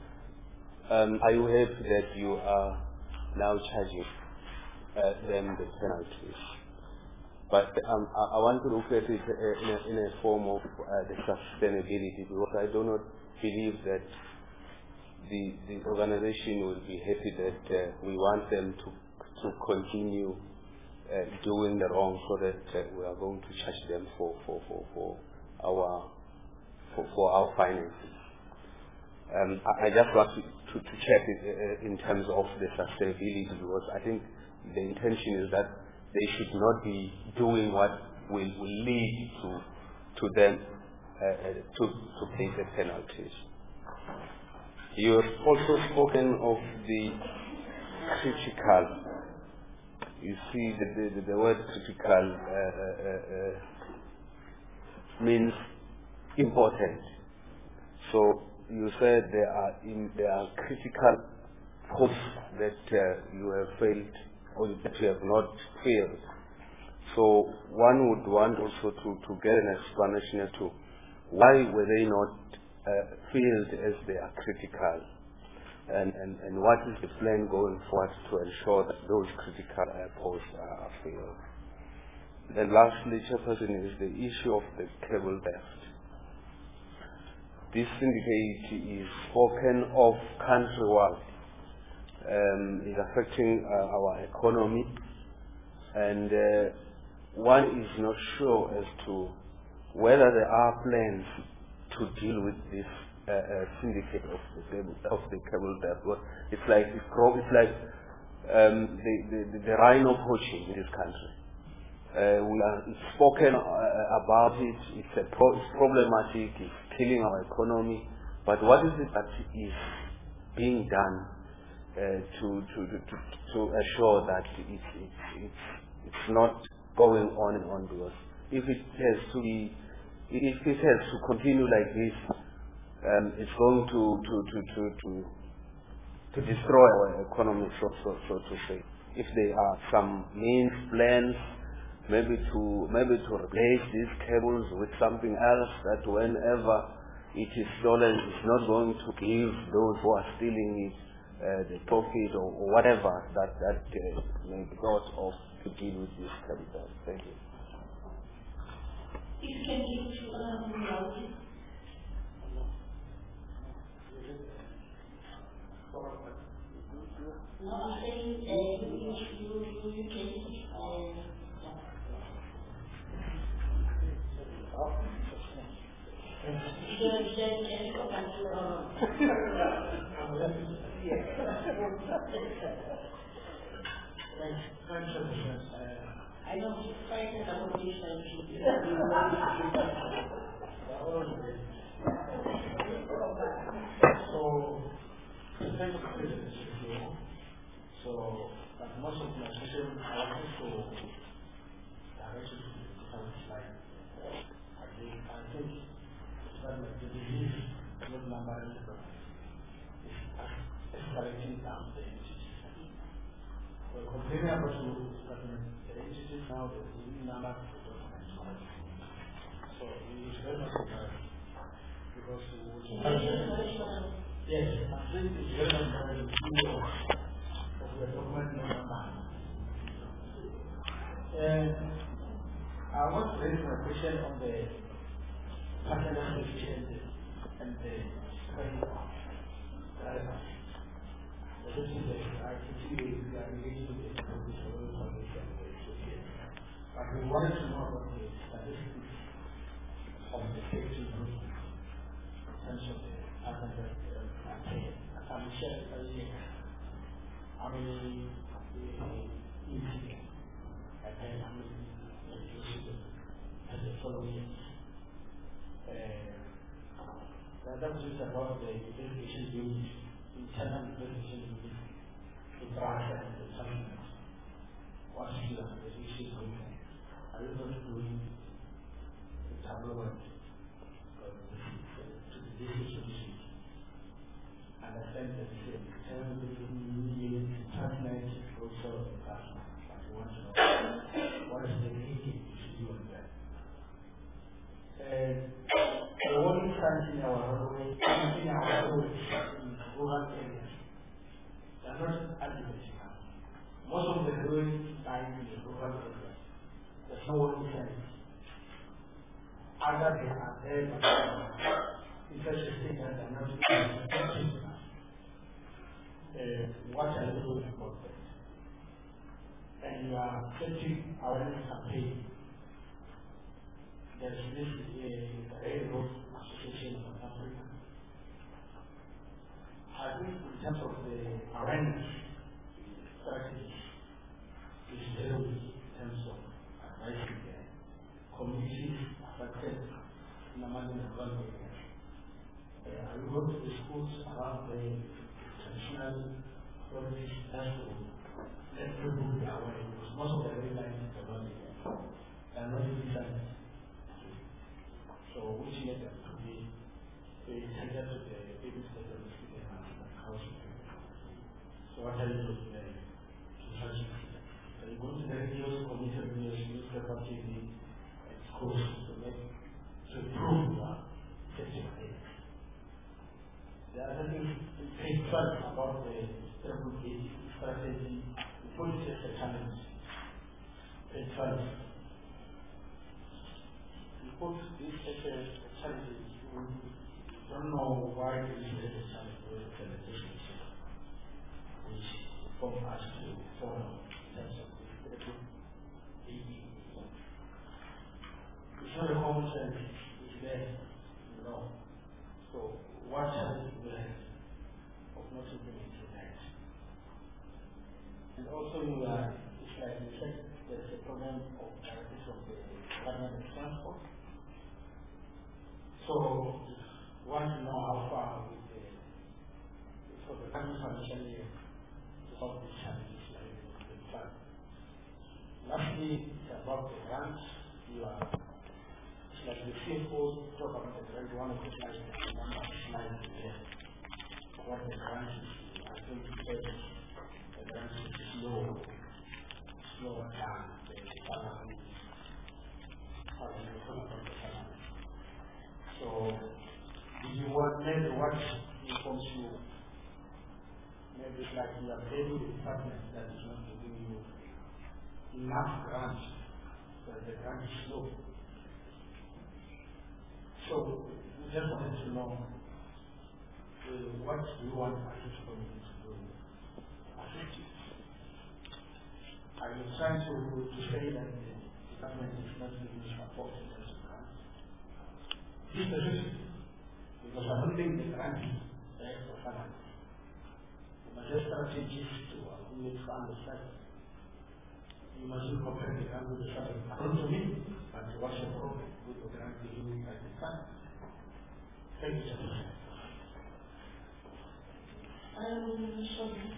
Um, are you happy that you are now charging uh, them the penalties? But um, I, I want to look at it uh, in, a, in a form of uh, the sustainability, because I do not believe that the, the organization will be happy that uh, we want them to to continue uh, doing the wrong, so that uh, we are going to charge them for, for, for, for our for, for our finances. Um, I, I just want to, to, to check it uh, in terms of the sustainability, because I think the intention is that they should not be doing what will, will lead to to them uh, to, to pay the penalties. You have also spoken of the critical. You see, the, the, the word critical uh, uh, uh, means important. So you said there are in, there are critical posts that uh, you have failed, or that you have not failed. So one would want also to, to get an explanation as to why were they not uh, failed as they are critical, and, and, and what is the plan going forward to ensure that those critical uh, posts are, are filled. Then lastly, Chairperson, is the issue of the cable theft. This syndicate is spoken of countrywide. Um, is affecting uh, our economy, and uh, one is not sure as to whether there are plans to deal with this uh, uh, syndicate of the cable, of the cable theft. It's like it's, it's like um, the, the, the rhino poaching in this country. Uh, we are it's spoken uh, about it. It's a pro- it's problematic. It's killing our economy. But what is it that is being done uh, to, to to to assure that it's it's it's it's not going on and on? Because if it has to be, if it has to continue like this, um, it's going to to to to to, to destroy our economy, so so so to say. If there are some means, plans, maybe to maybe to replace these cables with something else, that whenever it is stolen, it's not going to give those who are stealing it uh, the profit, or, or whatever that that uh, may be thought of to deal with this cable. Thank you. If you can give to um, no, I'm saying uh, you, you, you, you can uh, I know she's fighting about this and she So, the type of business is here. So, like most of my sessions, I want to direct you to the different slide. I think, I think that like the disease with number is escalating down the entities. We're complaining about the entities now, the number of documents. So, it is very much important. Because yes, I think it's very important to of the document number. And I want to raise my question on the passenger safety and the and the train drivers. This is the I can see we are engaged with the professional foundation and the association. But we wanted to know about the statistics of the safety group. Of the passenger campaign. I'm sure how many incidents and then how many incidents as the following. That was just about the investigation unit, internal investigation unit, the branch and the settlement. mentioned also in the past, but we want to know what is the thinking to do on that. Uh, the warning signs in our roadways, in our roads, in rural areas, they are not adequate enough. Most of the road lines in the rural areas, there's no warning signs. Other than are there, but in such a state that they are not effective enough. Uh, what are you doing about that? And you are setting awareness campaign. There's this uh, Railroad Association of Africa. I think in terms of the awareness strategy, is very weak in terms of advising the communities affected in the Mali rural areas. Uh, I go to the schools around the traditional authorities as to let people be aware, because most of the rail lines in the rural areas are not designed. So which made them to be intended to the baby stations in the house. So what are you doing there? So you go to the radios, community radios, newspaper, T V, and schools to make to improve the safety of it. The other thing is very fun about the triple A strategy. The policy is a challenge. It's fun. Put this as a challenge. We don't know why this is a challenge with the legislation, which form us to follow in terms of the triple A. It's not a common sense, it's there, you know. So, what challenge we have of not implementing that? And also, we are, it's like we said, there's a problem of directives from the Department of Transport. So, we want to know how far with the, for the coming financial year to solve these challenges like the fund. Lastly, it's about the grants. You are, it's like the C F O talk about the grant, one of the slides, the number of slides there. What the grant is, I think you said the grant is slow, slower down the salary, how do you talk about the salary? So, did you want maybe what informs you? Maybe it's like you are paying the department that is not giving you enough grants, so the grant is slow. So, we just wanted to know uh, what we want our community to do. Assist you. Are you trying to, to say that the department is not giving you support in terms of grants? This is the reason, because I don't think the grant is there for finance. You must have strategies to accumulate funds aside. You mustn't compare the grant with the fund. According to me, but what's the problem with the grant given by the fund? Thank you, Chairman. Um, sorry.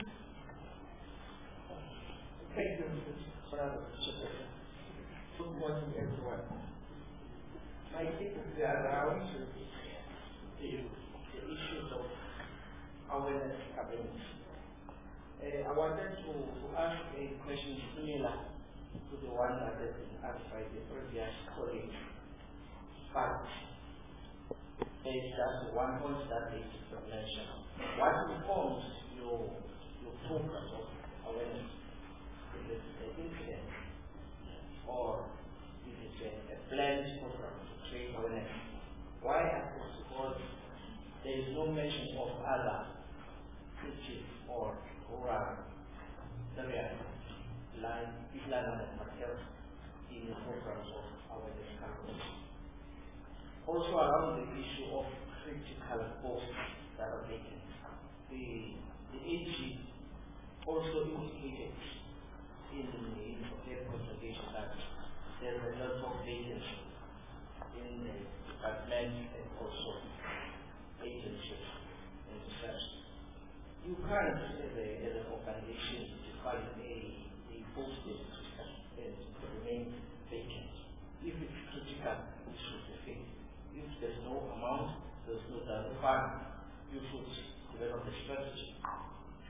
Thank you, Mister Secretary. Good morning, everyone. My take is around the, the issues of awareness campaigns. Uh, I wanted to, to ask a question similar to the one that has been asked by the previous colleague. But there's just one point that is to mention. What informs your, your focus of awareness? Is it the incident or is it a, a planned program? Awareness. Why? Because there is no mention of other cities or rural areas like Islam and myself in the programs of awareness campaigns. Also around the issue of critical posts that are vacant. The, the A G also indicated in the their consultation that there are a lot of vacancies in the department and also agencies and research. You can't, as, a, as an organization, define a, a post that to remain vacant. If it's critical, it should be filled. If there's no amount, there's no fund, you should develop a strategy to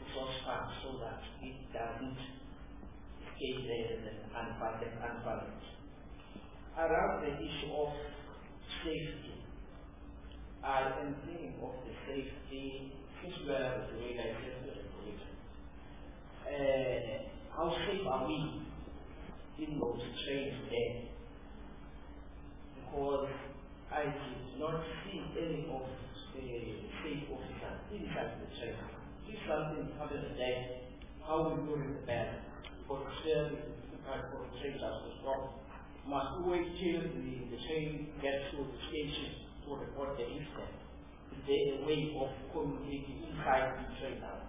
resource fund so that it doesn't stay there and unfunded, unfunded. Around the issue of safety, I am thinking of the safety, since we are the way I said the regulator. Uh, how safe are we in those trains there? Because I did not see any of the safe officers inside the train. If something happens there, how will you ring the bell? Because clearly the part of the train was wrong. Must always till the, the train gets to the station to report the incident. Is there a way of communicating inside the train now?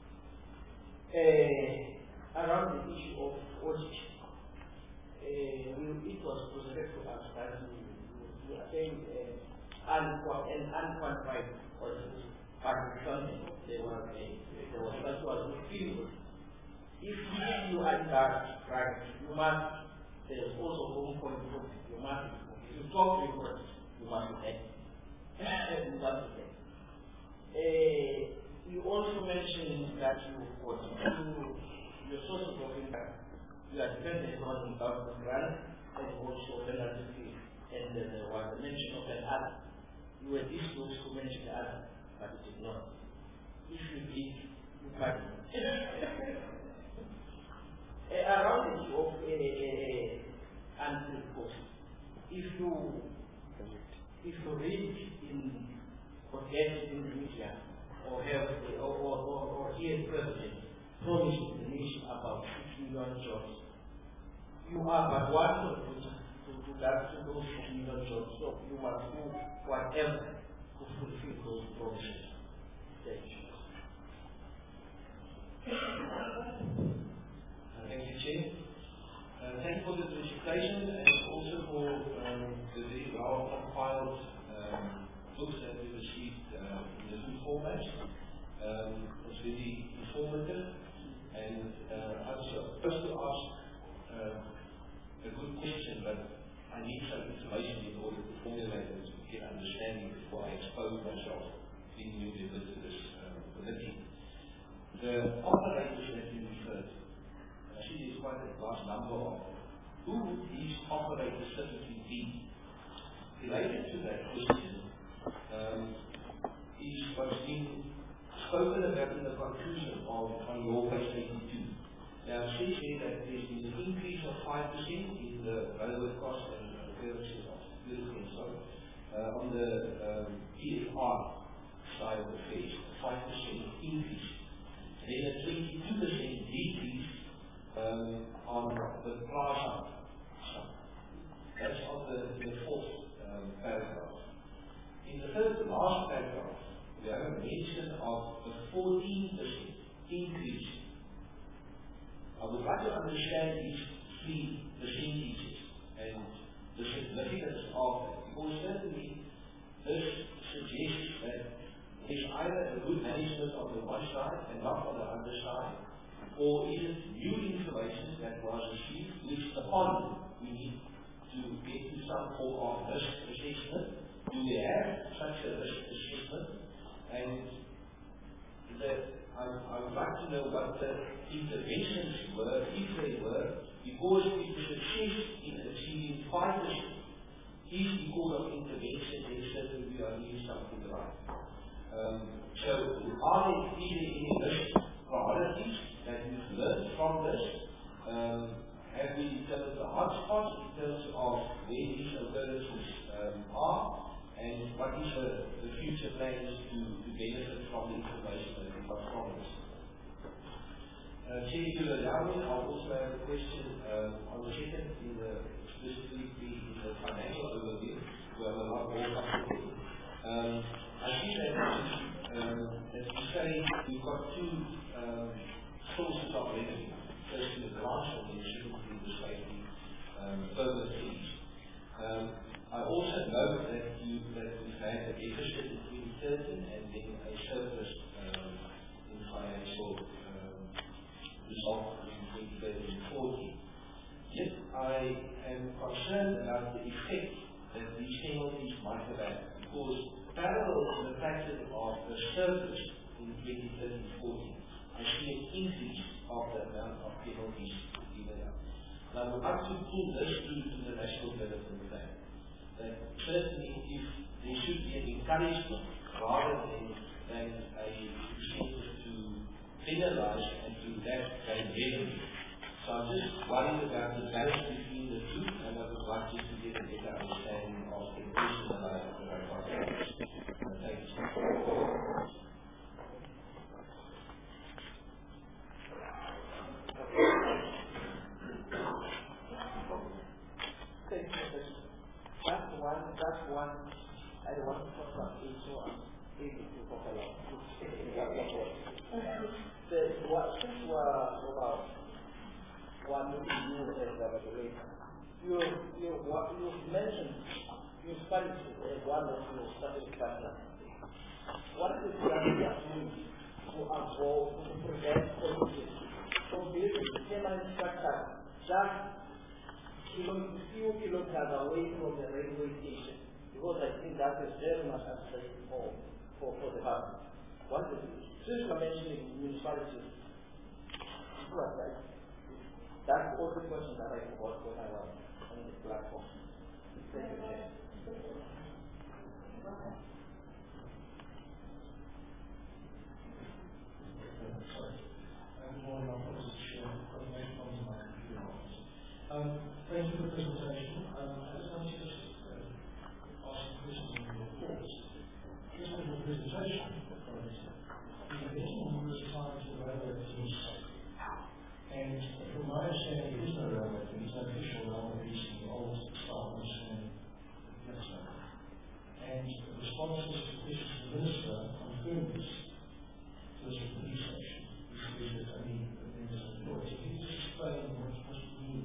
Uh, around the issue of audit, uh, it was presented to us that we, we attained uh, an unqualified audit, but something there was a there was that was feasible. If you are that right, you must. There's also room for improvement. You must if you talk to your you must be there. You must be there. Uh, you also mentioned that you got two your sources of income. You are dependent on government grant and also penalty fees. And uh, there was a mention of an other. You were disposed to mention the other, but it did not. If you did, you pardon. Uh, around the issue of uh, uh, unpaid costs, if you if you read in or get in the media or have uh, or, or, or, or hear the president promising the nation about six million jobs, you are but one contributor to, to that to those six million jobs. So you must do whatever to fulfill those promises. Thank you. Thank you, Chair. Uh, thank you for the presentation and also for um, the very well compiled um, books that we received uh, in the two formats. Um, it was really informative, and uh, I was supposed to ask uh, a good question, but I need some information in order to formulate it to get understanding before I expose myself in new members to this uh, committee. The operators that you referred to, I see there's quite a large number of them. Who would these operators typically be? Related to that question um, is what's been spoken about in the conclusion of on your page eighty-two. Now, it says here that there's been an increase of five percent in the railway cost and services of security and so on. Uh, on the um, T F R side of the face, five percent increase. Then a twenty-two percent decrease um, on the plaza side. That's on the, the fourth um, paragraph. In the third to last paragraph, we have a mention of a fourteen percent increase. I would like to understand these three percentages and the significance of it, because certainly this suggests that is either a good management on the one side and not on the other side, or is it new information that was received, which upon we need to get to some form of risk assessment. Do we have such a risk assessment? And that I, I would like to know what the interventions were, if they were, because if the success in achieving five percent is because of intervention, then certainly we are doing something right. Um, so, are there any risk priorities that we've learned from this? Um, have we determined the hotspots in terms of where these occurrences um, are? And what is the, the future plans to, to benefit from the information that we got from this? Uh, Chair, if you allow me, I also have a question um, on the second, in the, specifically in the financial overview, where I'm a lot more comfortable. Um, I see that, um, as you say, we've got two um, sources of revenue. Firstly, the grants and then secondly, the safety um, permit fees. Um, I also note that, you, that we've had a deficit in twenty thirteen and then a surplus um, in financial um, result in twenty thirteen fourteen. Yet I am concerned about the effect that these penalties might have had, because parallel to the fact of the surplus in twenty thirteen fourteen, I see an increase of the amount of penalties given out. And I would like to pull this through to the National Development Plan. That certainly if there should be an encouragement rather than, than a incentive to penalize and to that gain revenue. So I'm just worried about the balance between the two, and I would like just to get a better understanding of the question that I that I got. Thank you. That's one, that's one, I don't want to talk about it, so I'm able to talk a lot. The, what, since we're about one new as a regulator, you, you, what you mentioned, you studied uh, one of your study factors. What is the idea to avoid, to prevent pollution from building permanent structure just a few kilometers away from the railway station? Because I think that is very much at stake for, for, for the government. What is it? Since you're mentioning municipalities, right? That's all the questions that I forgot when I was on the platform. Thank you. Um, thank you for the presentation. Um, I just wanted to uh, ask some questions on your reports. Just on your presentation, you're getting numerous times the railway things. And from my understanding, there is no railway thing, there's no official railway things in the old style understanding of the minister. And the responses to questions to the minister confirmed this to this police station, which says that only the minister employs. Can you just explain what what you mean?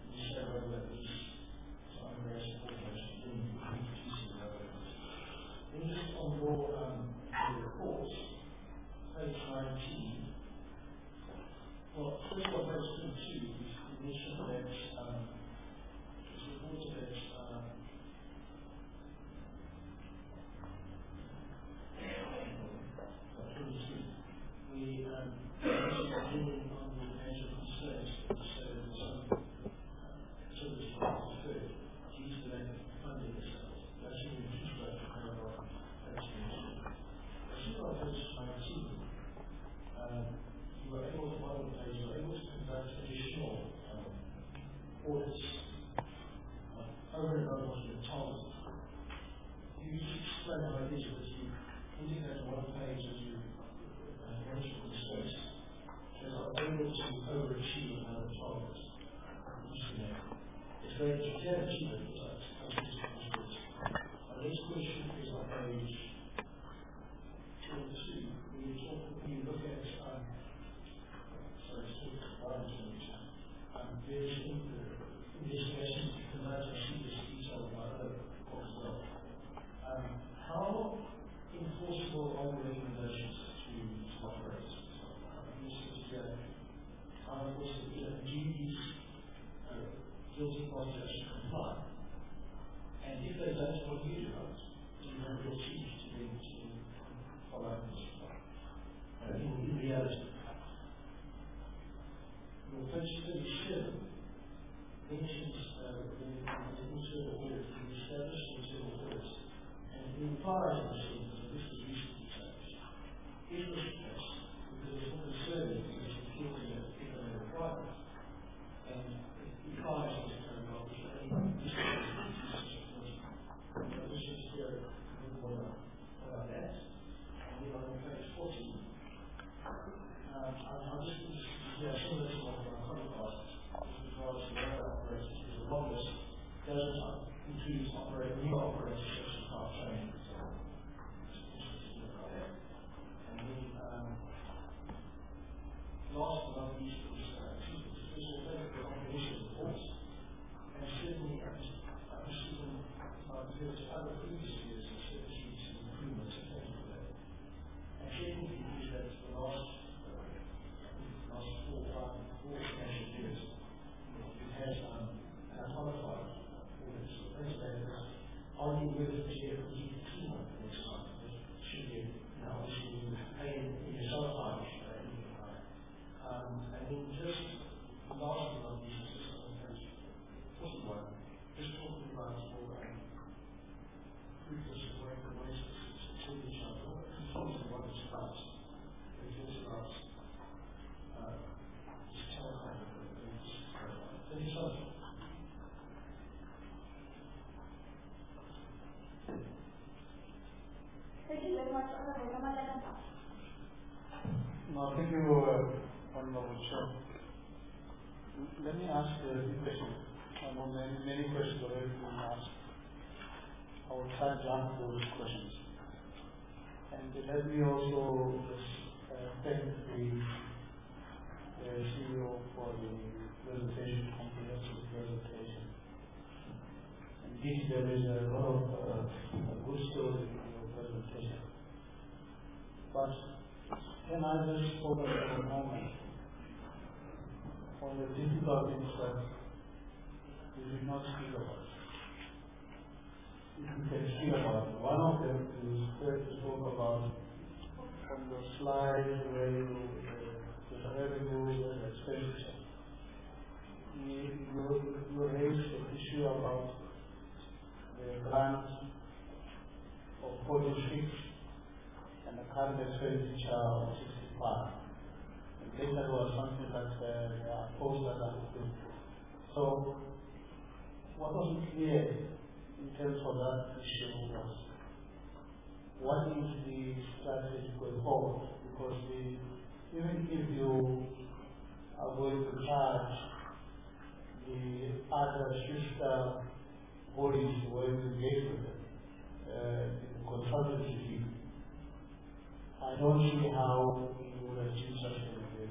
Then just on your um, reports, page nineteen, well, first of all, page twenty-two, you mentioned that um, it's reported that um, twenty-two, we um, mentioned the opinion on the major concerns that you said there was some service deferred due to the lack of funding itself. That's in the interest rate of paragraph eighteen. As you are page nineteen, um, you were able to, one of the pages, you were able to conduct additional um, audits uh, over and above what you were told. You explain how it is that you indicate on one page that you uh, mentioned the service as are able to overachieve another target. It's very you can achieve it, but our next question is on page twenty-two. We talk, we look at um, sorry, it's one twenty-two. Um, there's investigations and I see this detail by other as well. Um, how enforceable are the recommendations to, to operate? How enforceable, you know, do you use guilty parties actually comply? And if they don't, what do you do about it? Do you have your chief to be able to follow up this? Uh, in, in reality, your page thirty-seven mentions uh, the, the internal audit, the established internal audit, and it implies in the sense that this was recently established. Is this the case? Because it's not concerning because it's guilty of economic requirement. And it implies in this paragraph which I think this is the position here about that. And then on page forty, um, I'll just yeah, similar to what my colleague asked with regards to railway operators, is the long list doesn't include operate, new operators such as car training, for example. let me ask a few questions. I know many, many questions already been asked. I will try to answer those questions. And let me also just uh, thank the, the C E O for the presentation, comprehensive presentation. Indeed, there is a lot of uh, good stories in your presentation. But can I just focus for a moment on the difficult things that we did not speak about? If we can speak about it. One of them is where to talk about on the slide where you uh, the revenues and expenditure. You, you, you raised the issue about the grant of forty-six and the current expenditure of sixty-five. And data was something that uh, opposed that I think. So, what was clear in terms of that issue was what is the strategy going forward? Because the, even if you are going to charge the other sister bodies when you engage with them, uh, in consultancy fee, I don't see how you would achieve such a thing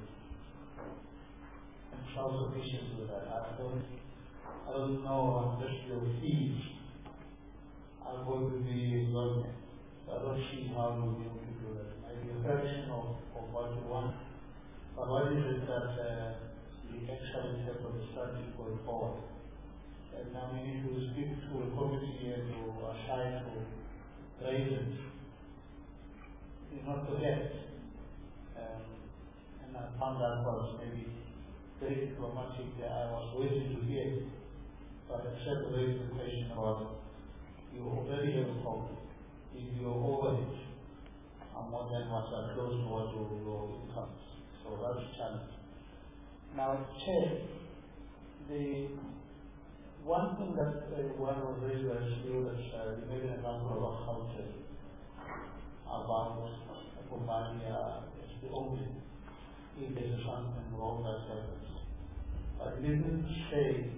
and self-sufficiency with that. I don't, I don't know unless your fees are going to be exorbitant. So I don't see how you will be able to do that. Maybe a fraction of, of what you want. But what is it that uh, the excellence of the strategy going forward? And now we need to speak to a committee and to assign to raise it. Do not forget. Um, and I found that was maybe very diplomatic. I was waiting to hear. But except to raise the question about you already have a problem. If your overhead are more than what are close to what your, your incomes. So that's a challenge. Now, Chair, the one thing that uh, one was raised was you that uh, you made an example of culture about Somalia as the only if there is something wrong that happens. But you didn't say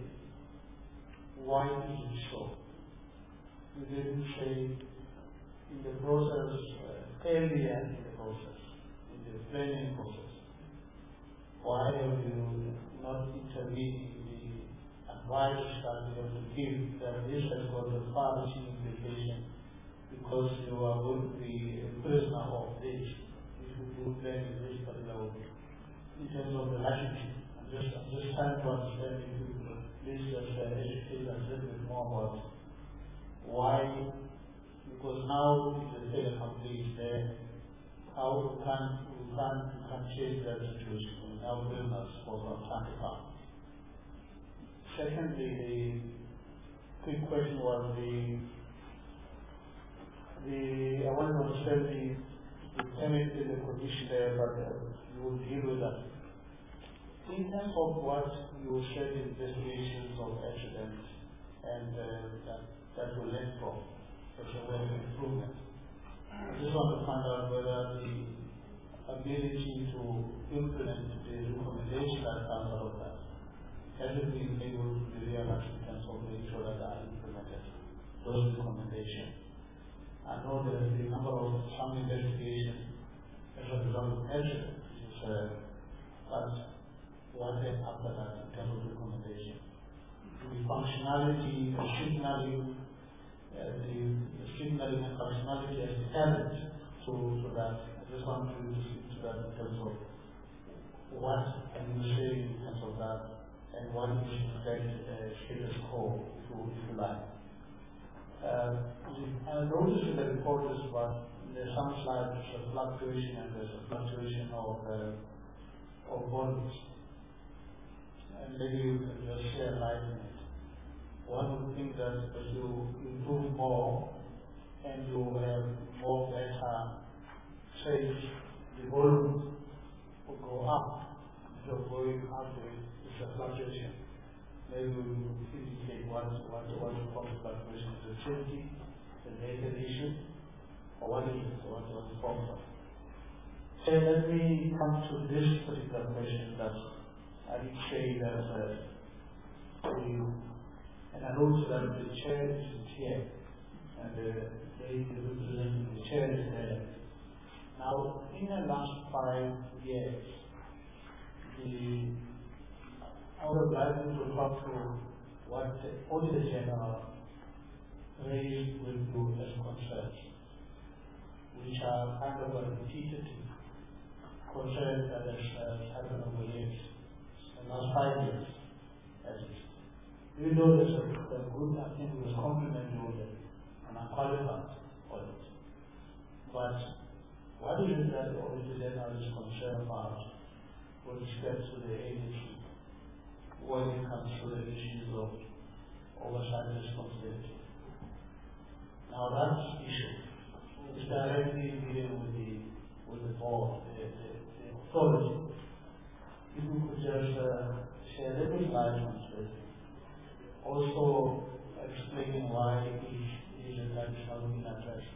why is it so. You didn't say in the process, uh, earlier in the process, in the planning process, why have you not intervened in the advice that you have to give that this has got a far-reaching implication because you are going to be a prisoner of this if you do planning this particular way. In terms of the relationship, I'm just, I'm just trying to understand if you could please just uh, educate us a little bit more about why. Because now the data company is there, how you can't, you can't, you can't change that situation and now business for some time to come. Secondly, the quick question was the, the I want to understand the, the payment in the condition there, but uh, you will deal with that. In terms of what you said, investigations of accidents and uh, that, that will learn from, such a way of improvement. I just want to find out whether the ability to implement the recommendation that comes out of that has it been able to be realized in terms of making sure that are implemented, those recommendations. I know there is a number of some investigations as a result of accident, which is uh, but what then after that in terms of recommendation. The functionality, the signaling, Uh, the, the signaling and functionality as talent to, to that. I just want you to speak to that in terms of what can you say in terms of that and what is the uh, status quo, if you, if you like. Uh, I noticed in the report is about there's some slides, there's a fluctuation and there's a fluctuation of, uh, of volumes. And maybe you can just share light in it. One would think that as you improve more and you have more better trades, the volume will go up. If you're going up, it's a fluctuation. Maybe we will indicate what what what the form of fluctuation is. A safety, the naked issue, or what is it? What was the formula? So let me come to this particular question that I did say that uh, you, and I noticed that the chair is here, and the lady representing the chair is there. Now, in the last five years, the I would like to talk to what the Auditor General raised with you as concerns, which are kind of a repeated concerns that has uh, happened over years, the last five years. As you know, there's a, a good, I think, was complimentary audit and unqualified audit. But what is it that the Auditor General is concerned about with respect to the agency when it comes to the issues of oversight responsibility? Now that issue is directly dealing with the with the board, the, the, the authority. If you could just uh, share a little light on it, also explaining why it is that is not being addressed.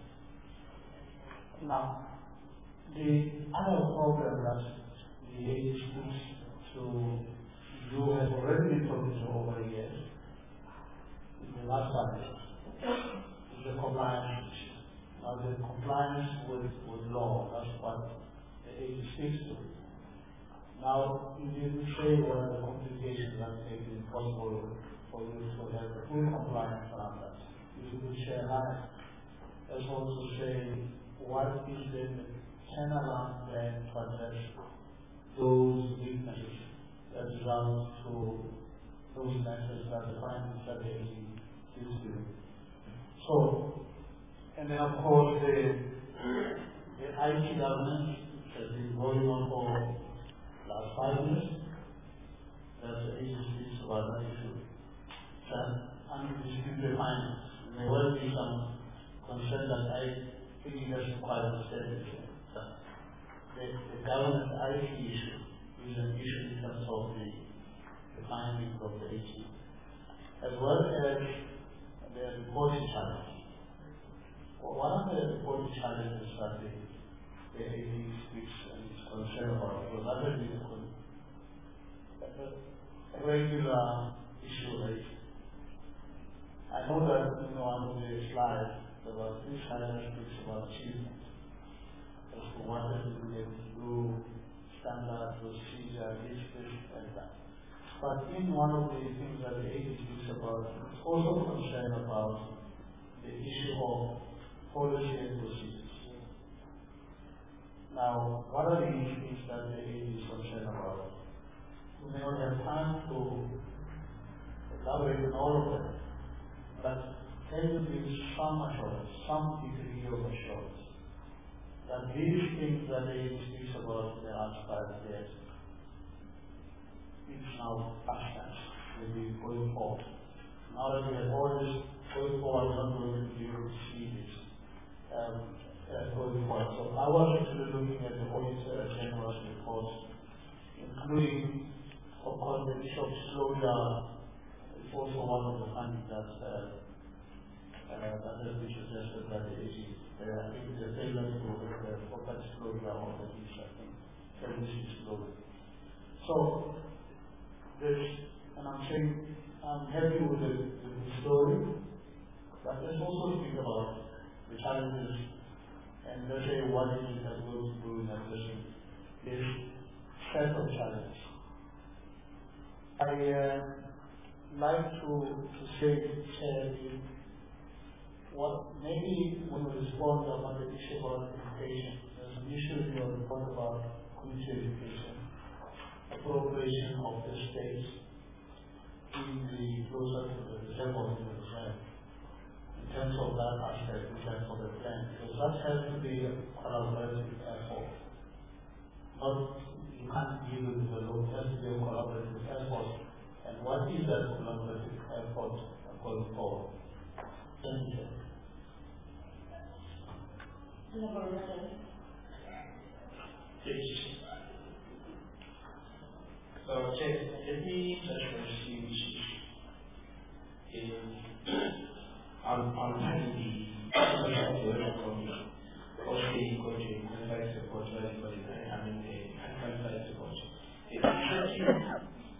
Now, the other problem that the agencies to you have already been talking to over the years, in the last five years, is the compliance issue. Now, the compliance with, with law, that's what the agency speaks to. Now, you didn't say what are the complications that make it possible for you to have a full compliance around that. You could share light. As also say, what is the turnaround plan to address those weaknesses that result to those methods that the findings that the agency gives to you. So, and then of course the, the I T governance has been going on for the last five years. That's the agency about that issue. And undisputed findings. There will be some concern that I think it doesn't quite understand it. The, the government I T issue is an issue in terms of the, the findings of the agency, as well as the reporting challenge. Well, one of the reporting challenges that the, the agency speaks and is concerned about was other than a regular issue raised. I know that in one of the slides there was this slide that speaks about achievement as to what the agency do, standard, procedure, this, this, and that. But in one of the things that the agency speaks about, it's also concerned about the issue of policy and procedures. Now, what are the issues that the agency is concerned about? We may not have time to elaborate on all of them, but can you give some assurance, some degree of assurance, that these things that the agency speaks about in the last five years is now past tense, will be going forward. Now that we have all this going forward, we're not going to be able to see this um, uh, going forward. So I was actually looking at the Auditor General's report, including, of course, the issue of disclosure. It's also one of the findings that uh, uh, that has been suggested by the agency. Uh, I think the failure to uh, proper disclosure of the issue, I think, service disclosure. So, this, and I'm saying, I'm happy with the, with the story, but let's also think about the challenges and let's say what it is that we'll do in addressing this set of challenges. I uh, like to, to say, Chair, what maybe when we respond about the issue about education, there's an issue in your report about community education, appropriation of the states in the closer to the level of the plan, in terms of that aspect, in terms of the plan, because that has to be a collaborative effort. Not, you can't deal with the law, it has to be a collaborative effort. And what is that collaborative effort going forward? Thank you. Yes. So, Chair, let me touch on a few issues. I'm finding the social work commission also going to qualified support, I mean, the unqualified support. It's interesting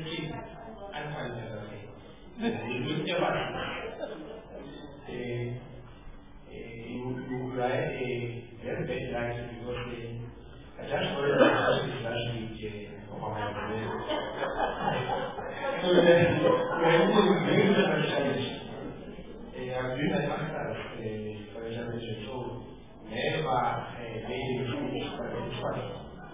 Please, I'm fine, as I say. You never uh, you, you write a very bad line because uh, I just heard about this last week uh, of my career. So uh, we are doing very different challenges. I'm doing my master's, uh, for example, so never uh, made a speech, but it's funny.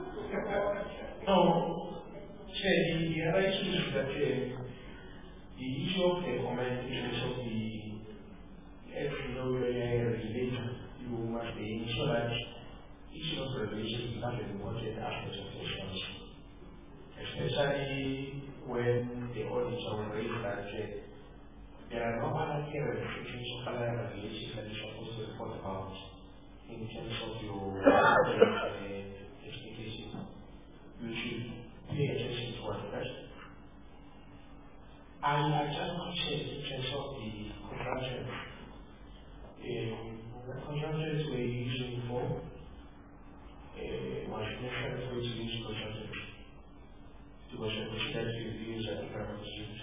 So, the, the other issue is that uh, the issue of the comment in terms of the as you know, regulator, you must be ensure that issue of regulation becomes an important aspect of the strategy, especially when the auditor will raise that uh, there are no other areas in terms of other regulations that you're supposed to report about in terms of your uh, expectations. You should pay attention to what that. I, I just want to say in terms of the consumption. Um, the consumptions we're using for uh, was necessary for to use consumptions. It was a machine that we use at the government use.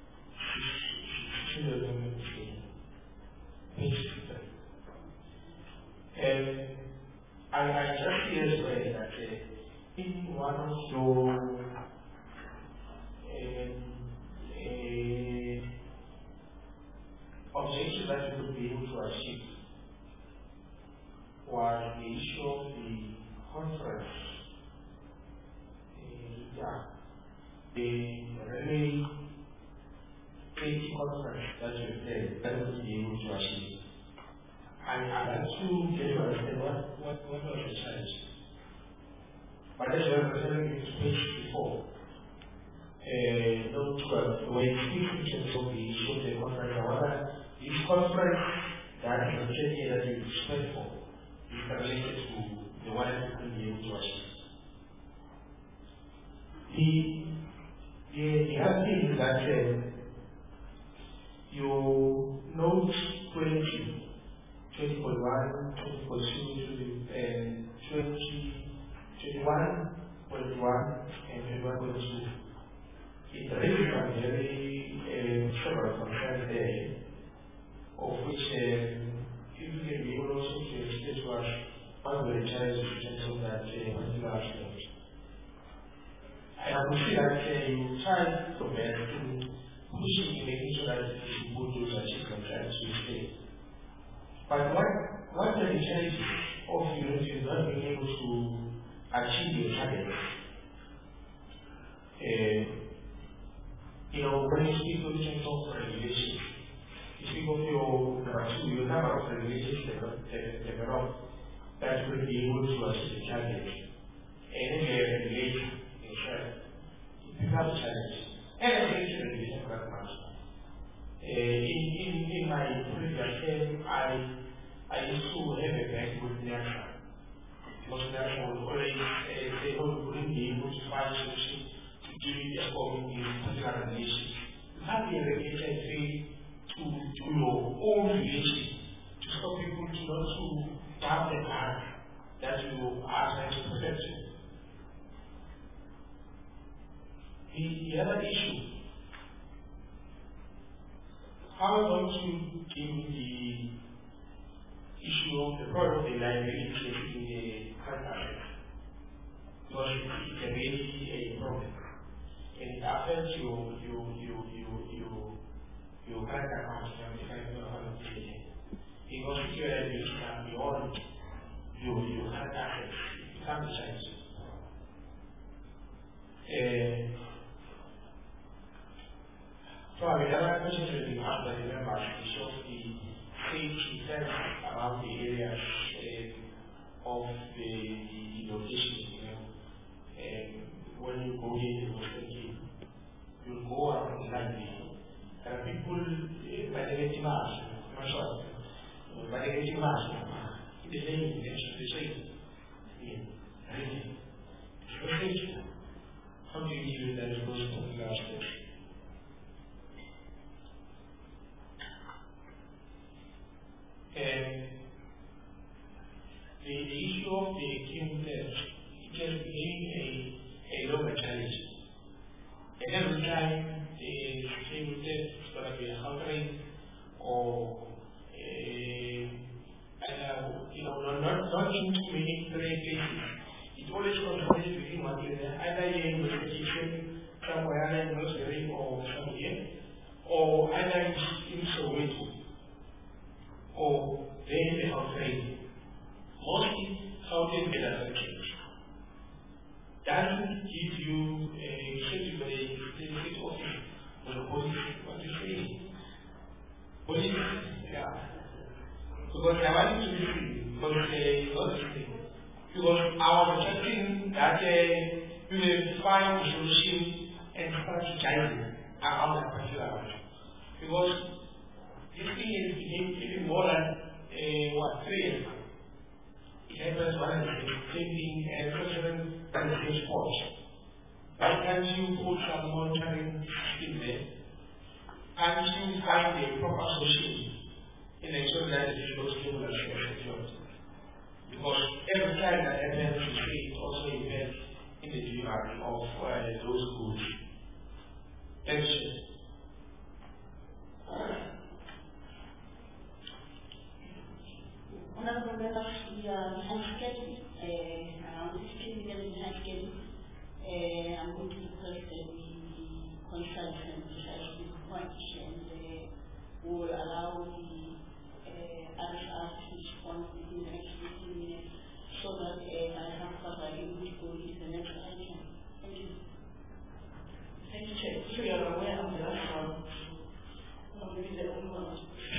And I, I just realized that uh, in one of your um, uh, objectives that you would be able to achieve was the issue of the conference. Uh, yeah, the really eighty conference that you said that you would be able to achieve. And I'd like to get to understand what, what, what was the challenge. But as you were referring to page before, uh, not uh, when speaking in terms of the issue of the conference, however, this conference that is the training that you spent for is related to the one that you will be able to achieve. The, the, the other thing is that uh, your note twenty, twenty point one, twenty point two, and twenty, twenty-one point one, and twenty-one point two. It raises some very uh, several concerns there, of which um, if you can be able also to explain to us what were the challenges in terms of that uh, particular aspect. I would say that uh, you tried your best to push in making sure that you go to achieve concerns to stay. But what what are the challenges of you know, not being able to achieve your targets? Uh, You know, when you speak of terms of regulations, you speak of your number two, your number of regulations developed that will be able to achieve the target. And then you regulate itself. It becomes a challenge. And I think it's regulation for that matter. Uh, in, in, in my previous term, I, I used to have a bank with NAFTA. Because NAFTA would always uh, say, oh, we wouldn't be able to find solutions during the community particular relation. You have the regulator to, to your own relation to stop people to not to tap the land that you are trying to protect. The, the other issue, how don't you deal with the issue of the problem of the liability in the current asset? Because it's a really a problem. And it affects your your your your your your current account. If I don't know how to say it, because if you are using that beyond your your current assets, it becomes a challenge. So I mean, another question that you have that remember is of the safety fence around the areas uh, of the the location. You know, um, when you go in, you will think you go around the line. There are people, by the way, Timas, by the way, Timas, it is saying, it's saying, yeah, really. So, how do you deal with that as those particular aspects? And the, the issue of the accumulation, it just being a, a lower challenge. And every time time they came with it, it's going to be a Gauteng or a, uh, you know, not, not, not in too many places. It always concentrates within one area, either in investigation, somewhere either in Rosemary or somewhere, or either in, in Soweto, or then the Gauteng. Mostly, Gauteng doesn't change. Doesn't give you a schedule by the state office or the police, what you say. Police, yeah. Because I want it to be free, because it's not the same. Because I was expecting that uh, we will find a solution and strategizing around that particular issue. Because this thing is became even more than uh, what, three years ago. It happens one and the same thing and president and the same sport. Why can't you put some monitoring system there? Can't you find a proper solution in ensuring that the people stable and secured? Because every time that happens, you see it also impacts in the delivery of uh, those goods. Thank you. Honorable members, we are behind schedule, uh, around fifteen minutes behind schedule. Uh, I'm going to request that we consult and decide this point, and uh, we will allow the uh, R S R to respond within the next fifteen minutes so that uh, I have covered able to go into the next item. Thank you. Thank you, Chair. So you are aware of the last one. I'm going to be the only one.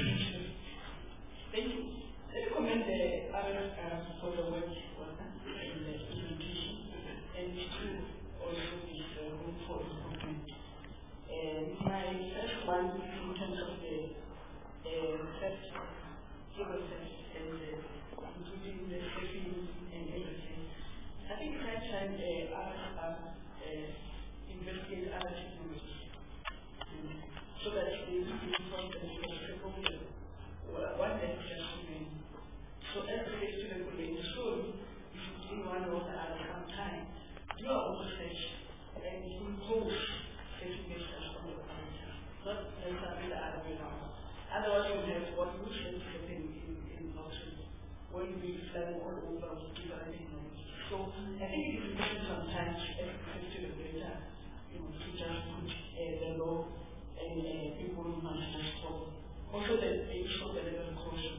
Thank you. I recommend the R S R for the work well done and the implementation, and to also is uh, room for improvement. Uh, my first one is in terms of the uh, first process and uh, including the savings and everything. I think it's high time the R S R uh, investigate other technologies um, so that they will be informed and responsible what they just mean. So as relates to the Korean story, if you do one or the other sometime, you are also such and impose certain measures on the operator, not necessarily the other way around. Otherwise, you have what you said happen in, in Australia, where you will fly all over with different technologies. So I think it is important sometimes as to the operator, you know, to just put uh, the law and uh, people must just follow. Also, the issue of the level of caution.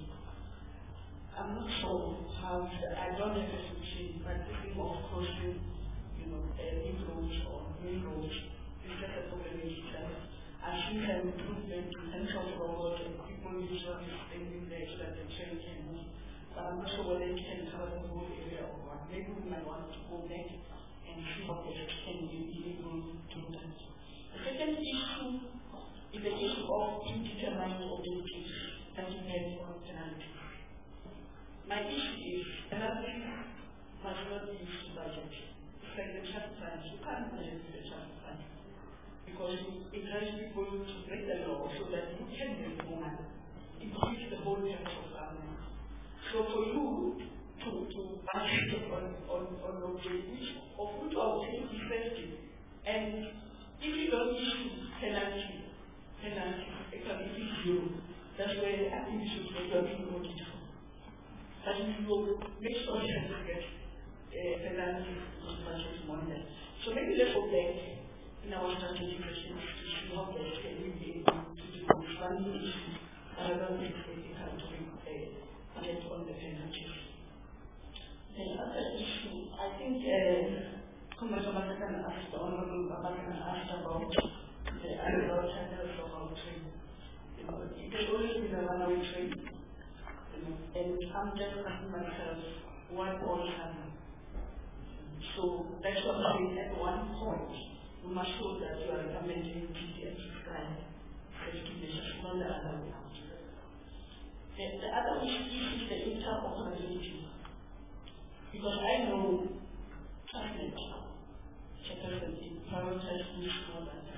I'm not sure how, I don't have a solution, but thinking of crossing, you know, uh, big roads or main roads is just a problem in itself. I've seen some improvement in terms of robots and people usually standing there so that the train can move. But I'm not sure whether it can cover the whole area or what. Maybe we might want to go back and see how the can be able to do that. The second issue is the issue of predetermined objectives that depend on penalty. My issue is penalty must not be used to budget. It's like the traffic fines. You can't budget with the traffic fine because you encourage people to break the law so that you can make more money. It defeats the whole purpose of government. So for you to to budget on on on objectives of which I would say is effective, and if you don't issue penalty, penalty, it can be zero. That's where I think you should make your being audited. But if you make sure you have to get penalty as much as money. So maybe let's go back in our strategic questions to see how best can we be able to do this funding issue rather than taking how to get on the penalties. The other issue, I think Commissioner Matakan asked, the Honorable Matakan asked about the annual tenders of our train. You know, it has always been a runaway train. And I'm just asking myself, what all happened? So that's what I'm saying at one point. You must show that you are implementing P T S plan safety measures, not the other way out. The, the other issue is the interoperability. Because I know Cabinet, Secretary, prioritize this more than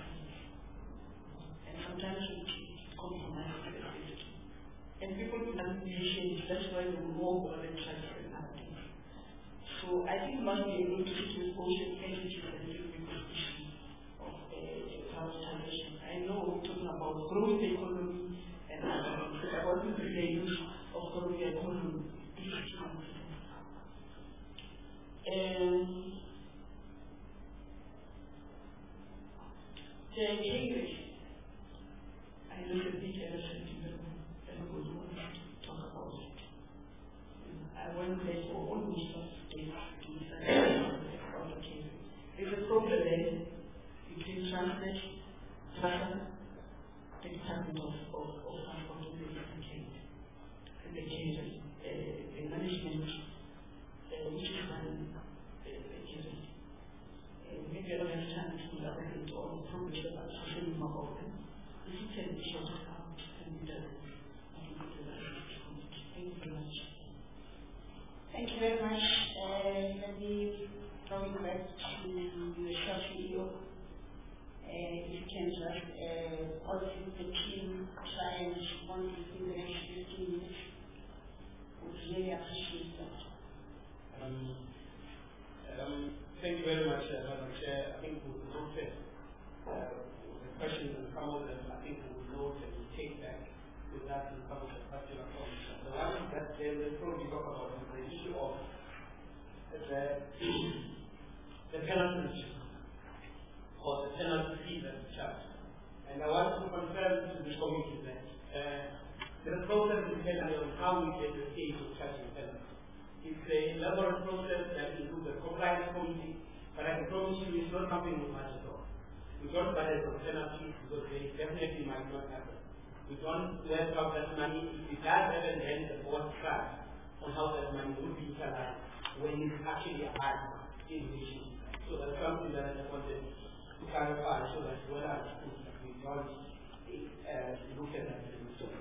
and sometimes we compromise the safety. And people become patient, that's why we more over the transfer nowadays. So I think we must be able to sit with both entities and deal with this issue of uh, prioritize about growing the economy and um, about the use of growing the economy. And the Cambridge, I know the big election development, and we would want to talk about it. I went there for almost a day to listen about the Cambridge. There's a problem there between Translate, Traffic, the Department of, of, of Transport and the Cambridge, uh, the management, uh, which is run the Cambridge. Maybe I don't have time to elaborate on the problems that are social about them. If you can be shorted out and be done, I can go to that. Thank you very much. Thank you very much. Uh, let me going back to the short video. Uh, if you can just uh, all of the team try and respond within the next fifteen minutes, would really appreciate that. Um, um, thank you very much, uh, Madam Chair. I think we will note it. Uh, the questions and some of them, I think we will note and we'll take back with that in some of the particular points. The one that they will probably talk about is the issue of the, the penalty or the penalty fee that is charged. And I want to confirm to the committee that uh, the process is dependent on how we get the stage of charging penalty. It's a elaborate process that includes a compliance committee, but I can promise you it's not something we budget on. We don't budget on penalties because they definitely might not happen. We don't work out that money. If it does happen, then the board starts on how that money would be utilized when it's actually applied in relation. So that's something that I just wanted to clarify so that when I understood that we don't uh, look at that in the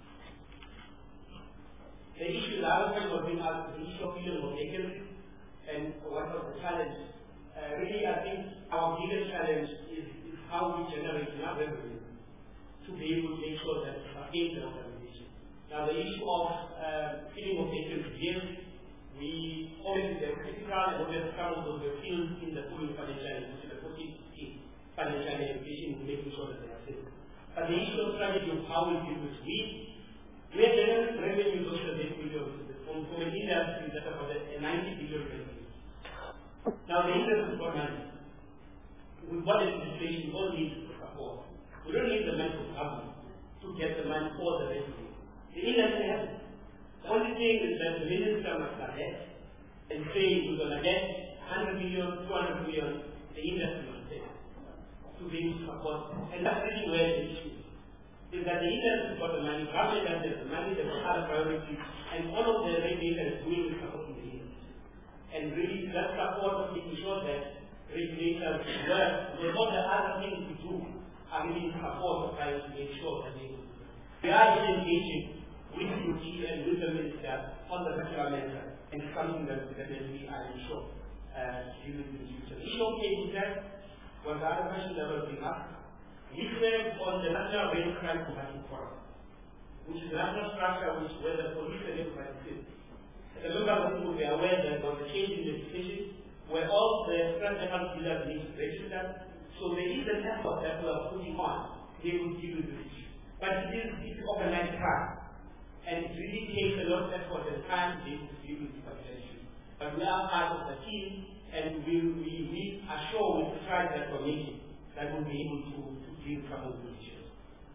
The issue, the other point was being asked, the issue of freedom of vacancy and what was the challenge. Uh, really, I think our biggest challenge is, is how we generate enough revenue to be able to make sure that we sustain the organization. Now, the issue of uh, filling of vacancies, yes, we obviously they're critical and obviously some of those were filled in the full financial aid, which is the fourteen financial education, making sure that they are filled. But the issue of strategy of how we deal with we We have generated revenue of eight billion from, from an industry that about a ninety billion revenue. Now the industry is for money. With what legislation, we all need support. We don't need the money from government to get the money for the revenue. The industry has it. The only thing is that the minister must have it and say we're going to get one hundred million, two hundred million, the industry must pay to be able to support. And that's really where the issue is. Is that the industry got the money, government has the money, they've got other priorities, and all of the regulators doing is supporting the industry. And really, that support of making sure that regulators work, with all the other things we do, are really support of trying to make sure that they do. We are engaging with U T and with the minister on the particular matter, and it's something that definitely I am sure uh, deal with in the future. The issue of K T Z was the other question that was being asked. We serve on the National Rail Crime Combating Forum, which is a national structure which where the police and everybody sits. The members will be aware that there was a change in legislation where all the transnational dealers need to register. So there is an effort that we are putting on to be able to deal with this issue. But it is it's organized crime. And it really takes a lot of effort and time to be able to deal with this particular issue. But we are part of the team and we, we, we are sure with the strides that we're making that we'll be able to deal with some of these issues.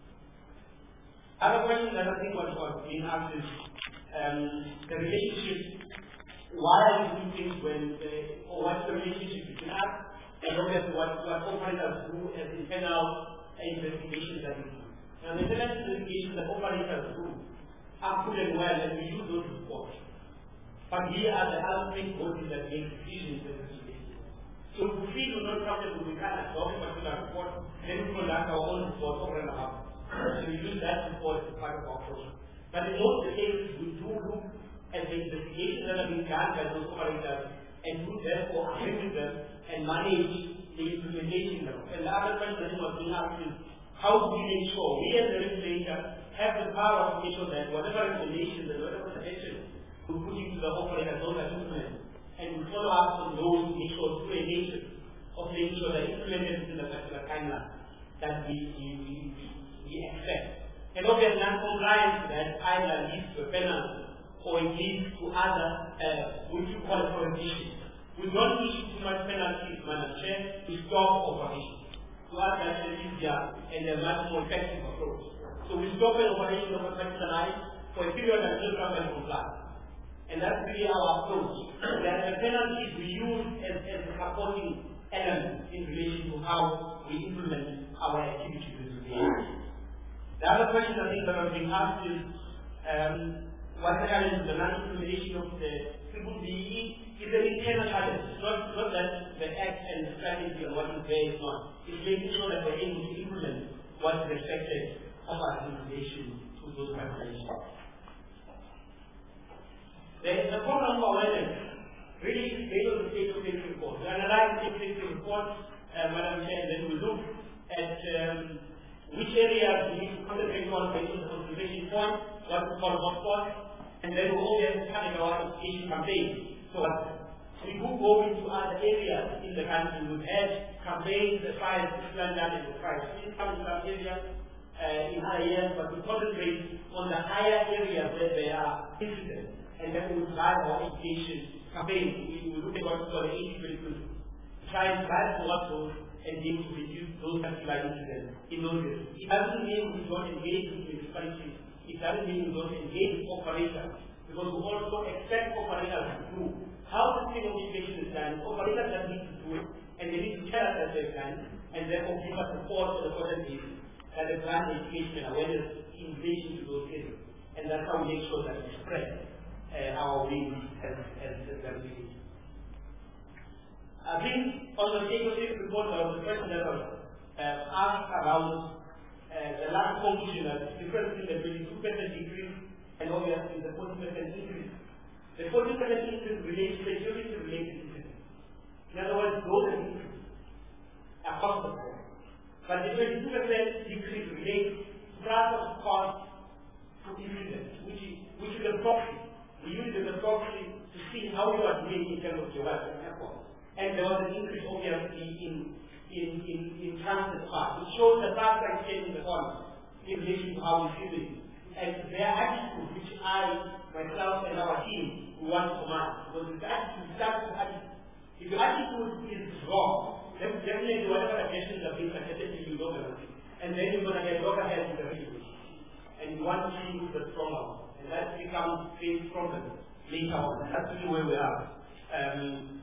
Other question that I think was, was being asked is um, the relationship, why are we doing things when, the, or what's the relationship between us and obviously what, what operators do as internal investigations that we do. Now the internal investigations that operators do are good and well and we use those reports. But here are the other stakeholders that make decisions in this relationship. So if we feel we're not comfortable with that, so a particular report, then we conduct our own report over and above. So we use that report as part of our process. But in most cases, we do look at the investigations that have been done by those operators and do therefore agree with them and manage the implementation of them. And the other question that was being asked is, how do we make sure we as the regulator have the power to make sure that whatever recommendations and whatever suggestions we put into the operators, those are implemented. And we follow up on those to make sure through a nation of making sure that implemented within the particular timeline that we, we, we, we we expect. And obviously non-compliance to that either leads to a penalty or it leads to other, uh, which we call prohibition. We don't issue too much penalties, Madam Chair, to stop operation. To us that's an easier and a much more effective approach. So we stop an operation of a particular line for a period until government complies. And that's really our approach. That the penalties we use as, as a supporting element in relation to how we implement our activities with the agency. The other question I think that has been asked is um, what the challenge of the non-implementation of the triple B E is an internal challenge. It's not, not that the act and the strategy and what is there is not. It's making sure that we're able to implement what is expected of our implementation to those populations. There is a problem of awareness. Really, based on the state of safety report. We analyze the state of safety report, uh, Madam Chair, and then we look at um, which areas we need to concentrate on based on the conservation point, what we call hotspots, and then we always have our education campaign. So we do go into other areas in the country. We've had campaigns as far as London and the price. We come to some areas uh, in other years, but we concentrate on the higher areas where there are incidents. And then we drive our education campaign. We, we look at what we call the eighty twenty, try and drive towards those and aim to reduce those particular incidents in those areas. It doesn't mean we don't engage with municipalities. It doesn't mean we don't engage with operators, because we also expect operators to do how the thing of education is done. Operators that need to do it, and they need to tell us that they've done, and therefore give us support on a certain basis that they plan education and awareness in relation to those areas. And that's how we make sure that we spread Uh, our wings as, as, as we need. I think on the state of safety report, there was a question that was uh, asked around uh, the last conclusion that the difference in the twenty-two percent increase and obviously the forty percent increase. The forty percent increase relates to security related incidents. In other words, those increases are cost of board. But the twenty-two percent decrease relates to transfer cost to incidents, which is, which is a proxy. We use it as a proxy to see how you are doing in terms of your work and effort. And there was an increase obviously in in in, in transit costs. It shows the fact that change in the economy in relation to how we see it. And their attitude, which I, myself and our team, we want to manage. Because the attitude starts with attitude. If your attitude is wrong, then definitely whatever suggestions are being suggested to you don't have. And then you're going to get loggerheads in the regulation. And you want to see who's the stronger. And that becomes a problem later on. That's really where we are. Um,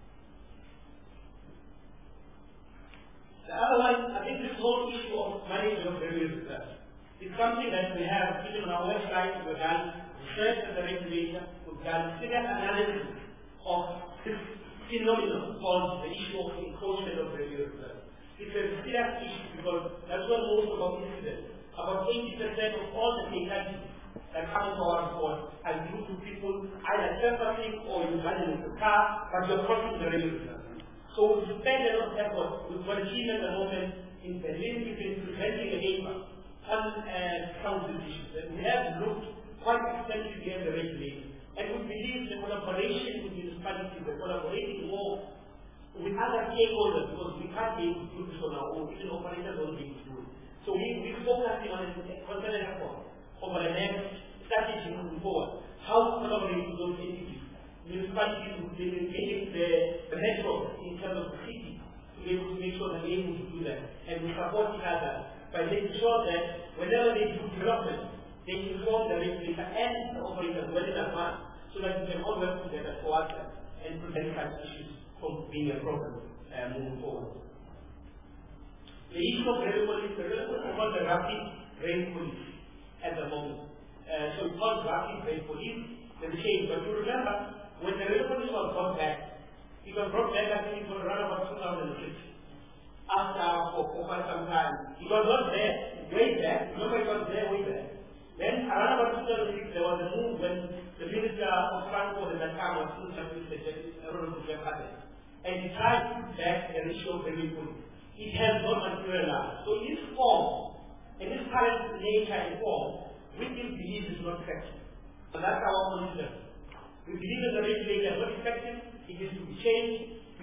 the other one, I think this whole issue of management of revenue reserves is something that we have even on our website. We've done research as a regulator. We've done serious analysis of this phenomenon called the issue of encroachment of revenue reserves. It's a serious issue because that's what most of our incidents, about eighty percent of all the fatalities that come into our report are due to people either trespassing or you're running the car, but you're crossing the revenue reserve. So we spend a lot of effort with what achieved at the moment in the link between preventing a neighbor on uh, council issues. And we have looked quite extensively at the regulator. And we believe the collaboration with municipalities, the collaborating more with other stakeholders, because we can't be able to do this on our own, even operators won't be able to do it. So we, we're focusing on a concerted effort over the next strategy moving forward. How to collaborate with those entities. Municipalities will be engaging the, the metro in terms of the city to be able to make sure that they're able to do that. And we support each other by making sure that whenever they do development, they inform the regulator and the operators well in advance so that we can all work together for us and prevent such issues from being a problem uh, moving forward. The issue of rail police, the rail police is called the rapid rail police at the moment. Uh, so it's called rapid rail police, the change. But you remember, when the rail police was brought back, it was brought back I think for around about two thousand six. After for, for quite some time. It was not there, way back. Remember it was there way back. Then around about two thousand six there was a move when the Minister of Transport at that time was Ronald Jefferson. And he tried to put back the issue of the rail police. It has not materialized. So in this form, in this current nature and form, we still believe it's not effective. So that's our position. We believe that the regulator is not effective, it needs to be changed,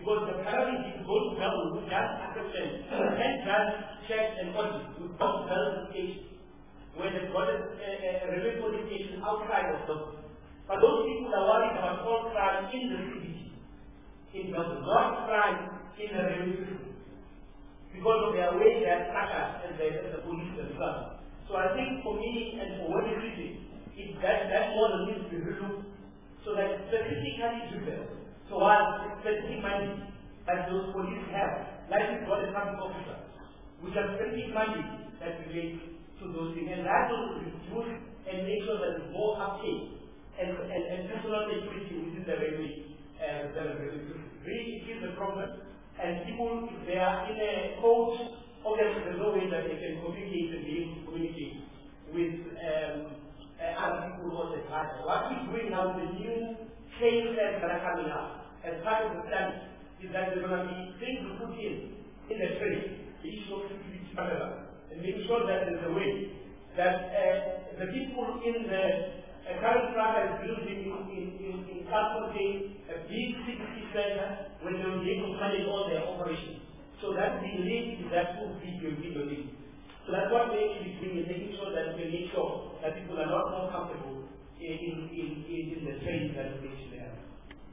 Because the priority is going to government who does assessment and does checks and audits, who does verification, where they've got a, a, a revenue police outside of them. But those people are worried about all crime in the C B T, in Belgium, not crime in the revenue system, because of their way they are structured as the, as the police themselves. So I think for me and for what is written, it, that, that model needs to be relooked so that specifically driven. So while specific money that those police have, like we've got a public officer, which has specific money that relates to those things, and that will reduce and make sure that there's more uptake and, and, and personal security within the railway. Uh, the railway. Really, it is a problem. And people, if they are in a coach, obviously there's no way that they can communicate and be able to communicate with um, uh, other people who are the partner. What we're doing now with the new training sets that are coming up as part of the study is that there are going to be things to put in in the training, the issue of security, and making sure that there's a way that uh, the people in the uh, current track is building in, in, in, in Castlemaine a big security center where they will be able to manage all their operations. So that will be linked to that full video video link. So that's what we're actually doing, is making sure that we make sure that people are not more comfortable in, in, in, in the training that we actually have.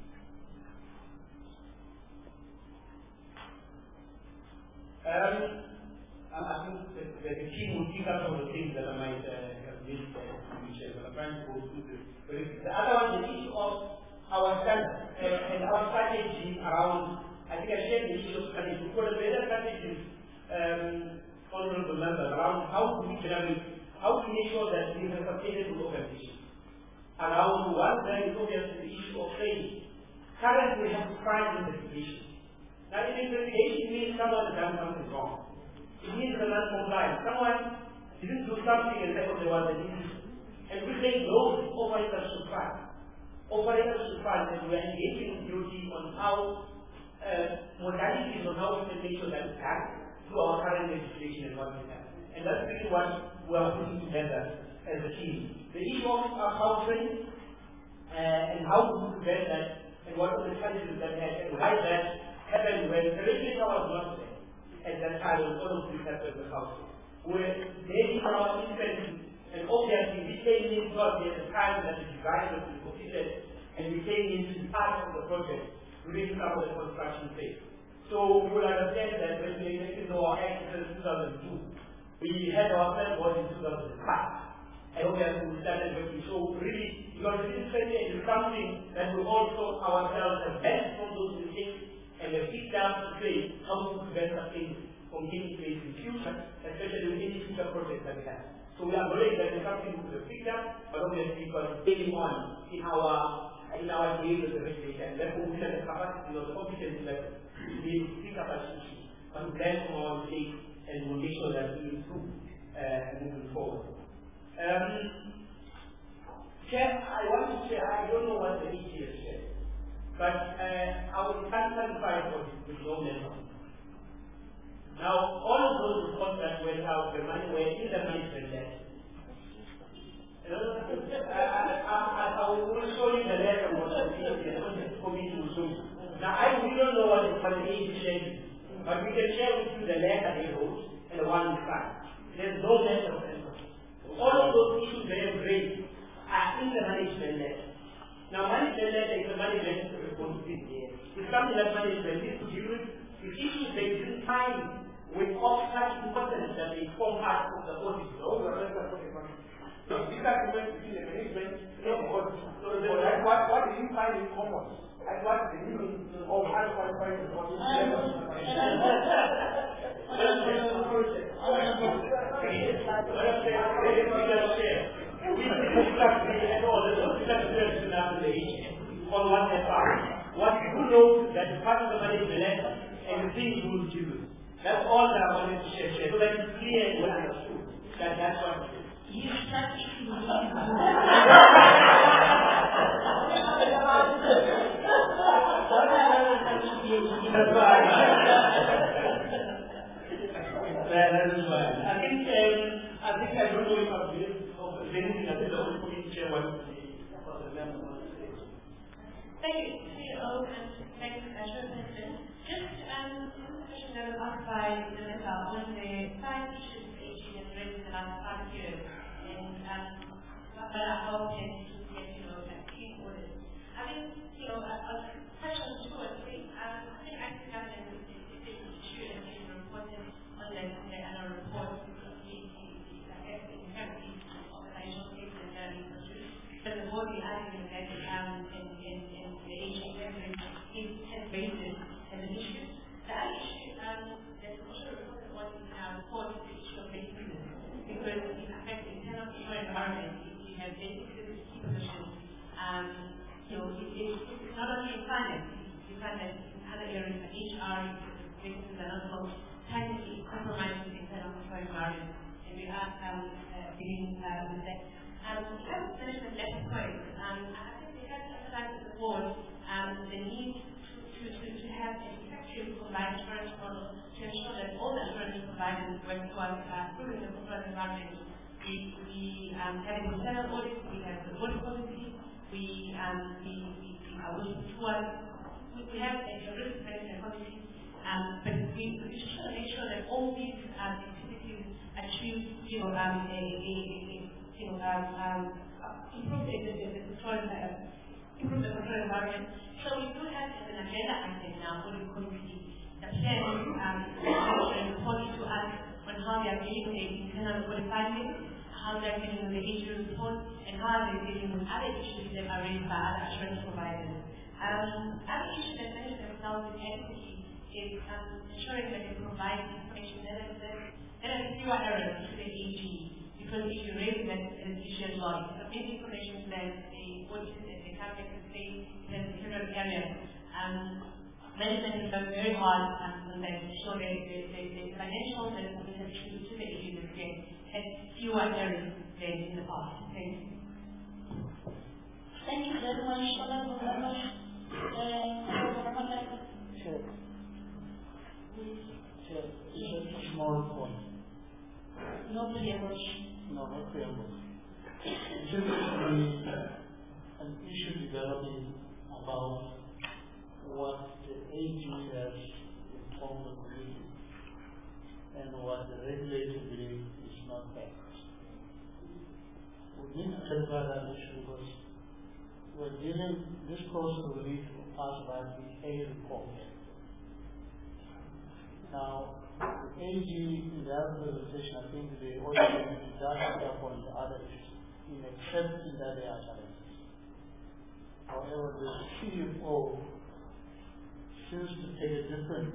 Um, I think that, that the team will pick up some of the things that I might uh, have missed uh, but I'm trying to go through this. But the other one, the issue of our standards uh, and our strategy around, I think I shared the issue of strategy. We've got a better strategy, um, honorable members, around how do we generate, how to make sure that we have a sustainable organization. Around one, there is obviously the issue of training. Currently, we have crime investigation. Now, in investigation means someone has done something wrong. It means they're not compliant. Someone didn't do something and therefore they want the issue. And we say those operators should find. Operators should find that we are engaging duty on how uh, modalities on how we can make sure that we can through our current legislation and what we have. And that's really what we are putting together as a team. The issue of our housing uh, and how to prevent that and what are the challenges that have and why that happened when the regulator was not there at that time when all of this happened in the housing. Where they in our infancy, and obviously we came in not at the time that the design was completed, and we came in to be part of the project during some of the construction phase. So you will understand that when we came into our act in two thousand two, we had our first board in two thousand five. And obviously we started working. So really, because this strategy is something that we also ourselves have learned from those mistakes and have picked up to say how to prevent things from taking place in the future, especially with any future projects that we have. So we acknowledge that there's something we could have picked up, but obviously it was taking on in our in our daily as a regulator, and therefore we have the capacity or the competence level to be able to pick up that issue, but we learn from our mistakes and we'll make sure that we improve uh, moving forward. Um, Chair, I want to say, I don't know what the E G has said, but uh, I will clarify for with no member. Now, all of those reports that went out, the money were in the management letter. I, I, I will show you the letter was for me to show you. Now, I we don't know what the qualification is, but we can share with you the letter they wrote and the one we signed. There's no letter of them. All of those issues they have raised are in the management letter. Now, management letter is a management responsibility. It's something that management needs to deal with. The issues they didn't find with all such importance that they form part of the audit. So, so this argument between the management and the audit. So, like what, what do you find in common? Like what the meaning of unqualified reporting? On what they found. What you know that is part of the management letter and the things you will do. That's all that I wanted to share, share. So that it's clear and well understood. That that's what it is. That's right. That is right. I think um, I think I don't know if I've been anything. I think the whole committee chair wants to say for the member. Thank you, C E O, and thank you, Chairperson. Just um, one question that was asked by the member on the five issues that A G has raised in the last five years, and um, what are our plans to get, you know, that clean audit. I mean, you know, I'll touch on two or three. Um, I think active governance is a big issue, and it's reported on the annual report because the integrity of the financial statements that are being produced. But the board is arguing that um, in, in, in the A G governance has raised it as an issue. The other issue um, that's also reported on in our report is the issue of business, because it affects the internal control environment. We have basically key positions. Um, you know, it, it, it's not only in finance, you find that in other areas like H R, businesses are not so tightly compromised with the internal control environment, and we are um, uh, dealing uh, with that. Um, in terms of management left point, um, I think we have to emphasize with the board um, the need to, to, to, to have an effective combined assurance model to ensure that all the assurance providers work towards uh, improving the control environment. We, we um, have an internal audit, we have the audit policy, we, um, we, we, we are working towards, we, we have a risk management policy, um, but we, we should make sure that all these um, activities achieve, you know, um, a, a, a, you know, um, um, improve the, the, the control, uh, improve the control environment. So we do have an agenda item now for the committee. The plan um, is reporting to us on how they are dealing with the internal audit findings, how they are dealing with the issue report, and how they are dealing with other issues that are raised by other assurance providers. Um, other issue that management now with equity is um, ensuring that they provide information that is that are fewer errors to the A G. Because if you raise that as an issue as well, if submit information that the auditors and the cabinet can say in different areas, um, management has done very hard um, on that to show that the, the, the financials that are submitted to, to the A G this year had fewer errors than in the past. Thank you. Thank you very much, Honorable Members. Chair. Chair, just a small point. No preamble. No, not preamble. It seems to be an issue developing about what the A G has informed the committee and what the regulator believes is not fact. We need to clarify that issue because we're dealing, this process will need to pass by the A report. Now, the A G in the other presentation, I think the auditor does pick up on the other issues in accepting that they are challenges. However, the C F O seems to take a different.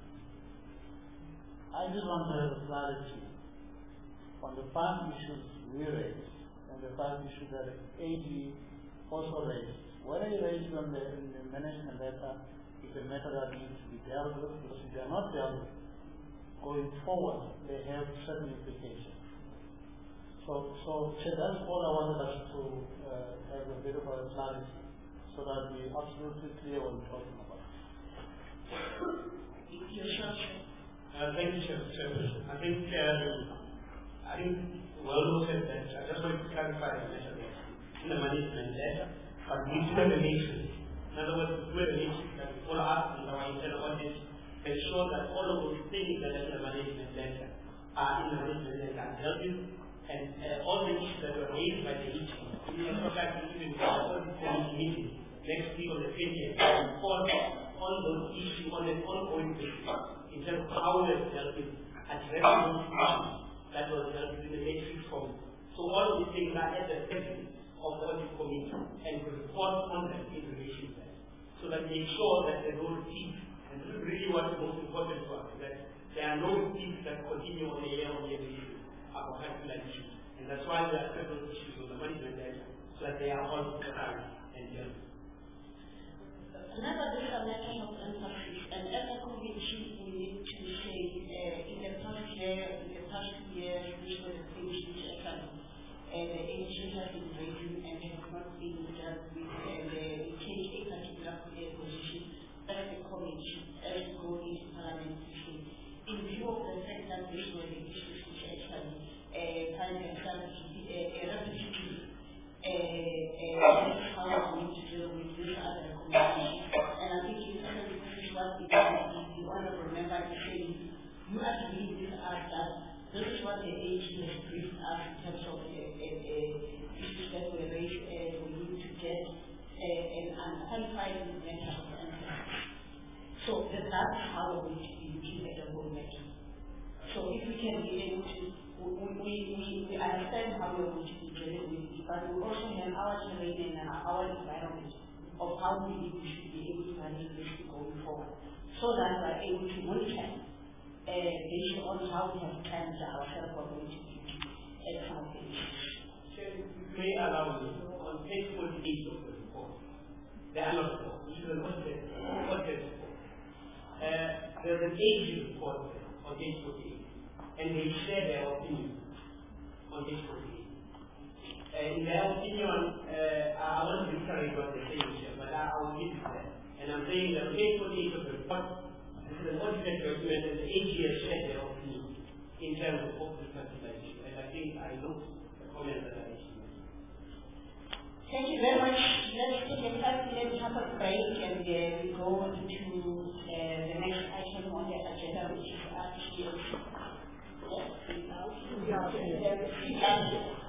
I just want to have a clarity on the five issues we raised and the five issues that the A G also raised. Whether you raised them in the management letter is a matter that needs to be dealt with, because if they are not dealt with, going forward, they have certain implications. So, so, so that's all I wanted us to uh, have a bit of a clarity, so that we're absolutely clear what we're talking about. Uh, thank you, Chairperson. I think, um, I think well said that. I just want to clarify the matter that in the management letter, but we do have a matrix. In other words, we do have a matrix that we follow up in our internal audit, ensure that all of those things that are in the management letter are in the management letter and dealt with, and uh, all the issues that were raised by the A G. We in fact even in our audit committee meeting next week on the twentieth, report on those issues on an ongoing basis in terms of how we have dealt with addressing those issues that was dealt with in the matrix form. So all these things are at the level of the audit committee, and we report on them in relation to that, so that we make sure that there are no repeats. And this is really what is most important to us, that there are no repeats that continue on a year-on-year basis about particular issues. And that's why we are several issues on the management data, so that they are all covered and dealt with. Another disadvantage of emphasis, and as a committee, we need to say uh, in the past year, in the past two years, these were the things which actually uh, the A G has been raising and has not been dealt with, and uh, we take a particular position as a committee, as we go into Parliament to say, in view of the fact that these were the issues which actually uh, find themselves to be a, a repetitive uh, uh, how we need to deal with this other committee. A G has briefed us in terms of uh, uh, uh, issues that were raised uh, for you to get uh, an unqualified letter of interest. So that that's how we be looking at the whole matter. So if we can be able to, we, we, we, we understand how we're going to be dealing with it, but we also have our terrain and our environment of how we, we should be able to manage this going forward, so that we're able to monitor uh, based on how we have planned ourselves for going to be at some of the issues. May allow me, on page forty-eight of the report, the annual report, which is an audit report, uh, there's an A G report on page forty-eight, and they share their opinion on page forty-eight. Uh, in their opinion, uh, I want to reiterate what they're saying here, but I will give it there. And I'm saying that on page forty-eight of the report, this is an audited document, and the A G has shared their opinion in terms of what this particular issue. And I think I know the comment that I made. Thank you very much. Let's take a five minute half a break and uh, we go into uh, the next item on the agenda, which is R T O. Yes, please.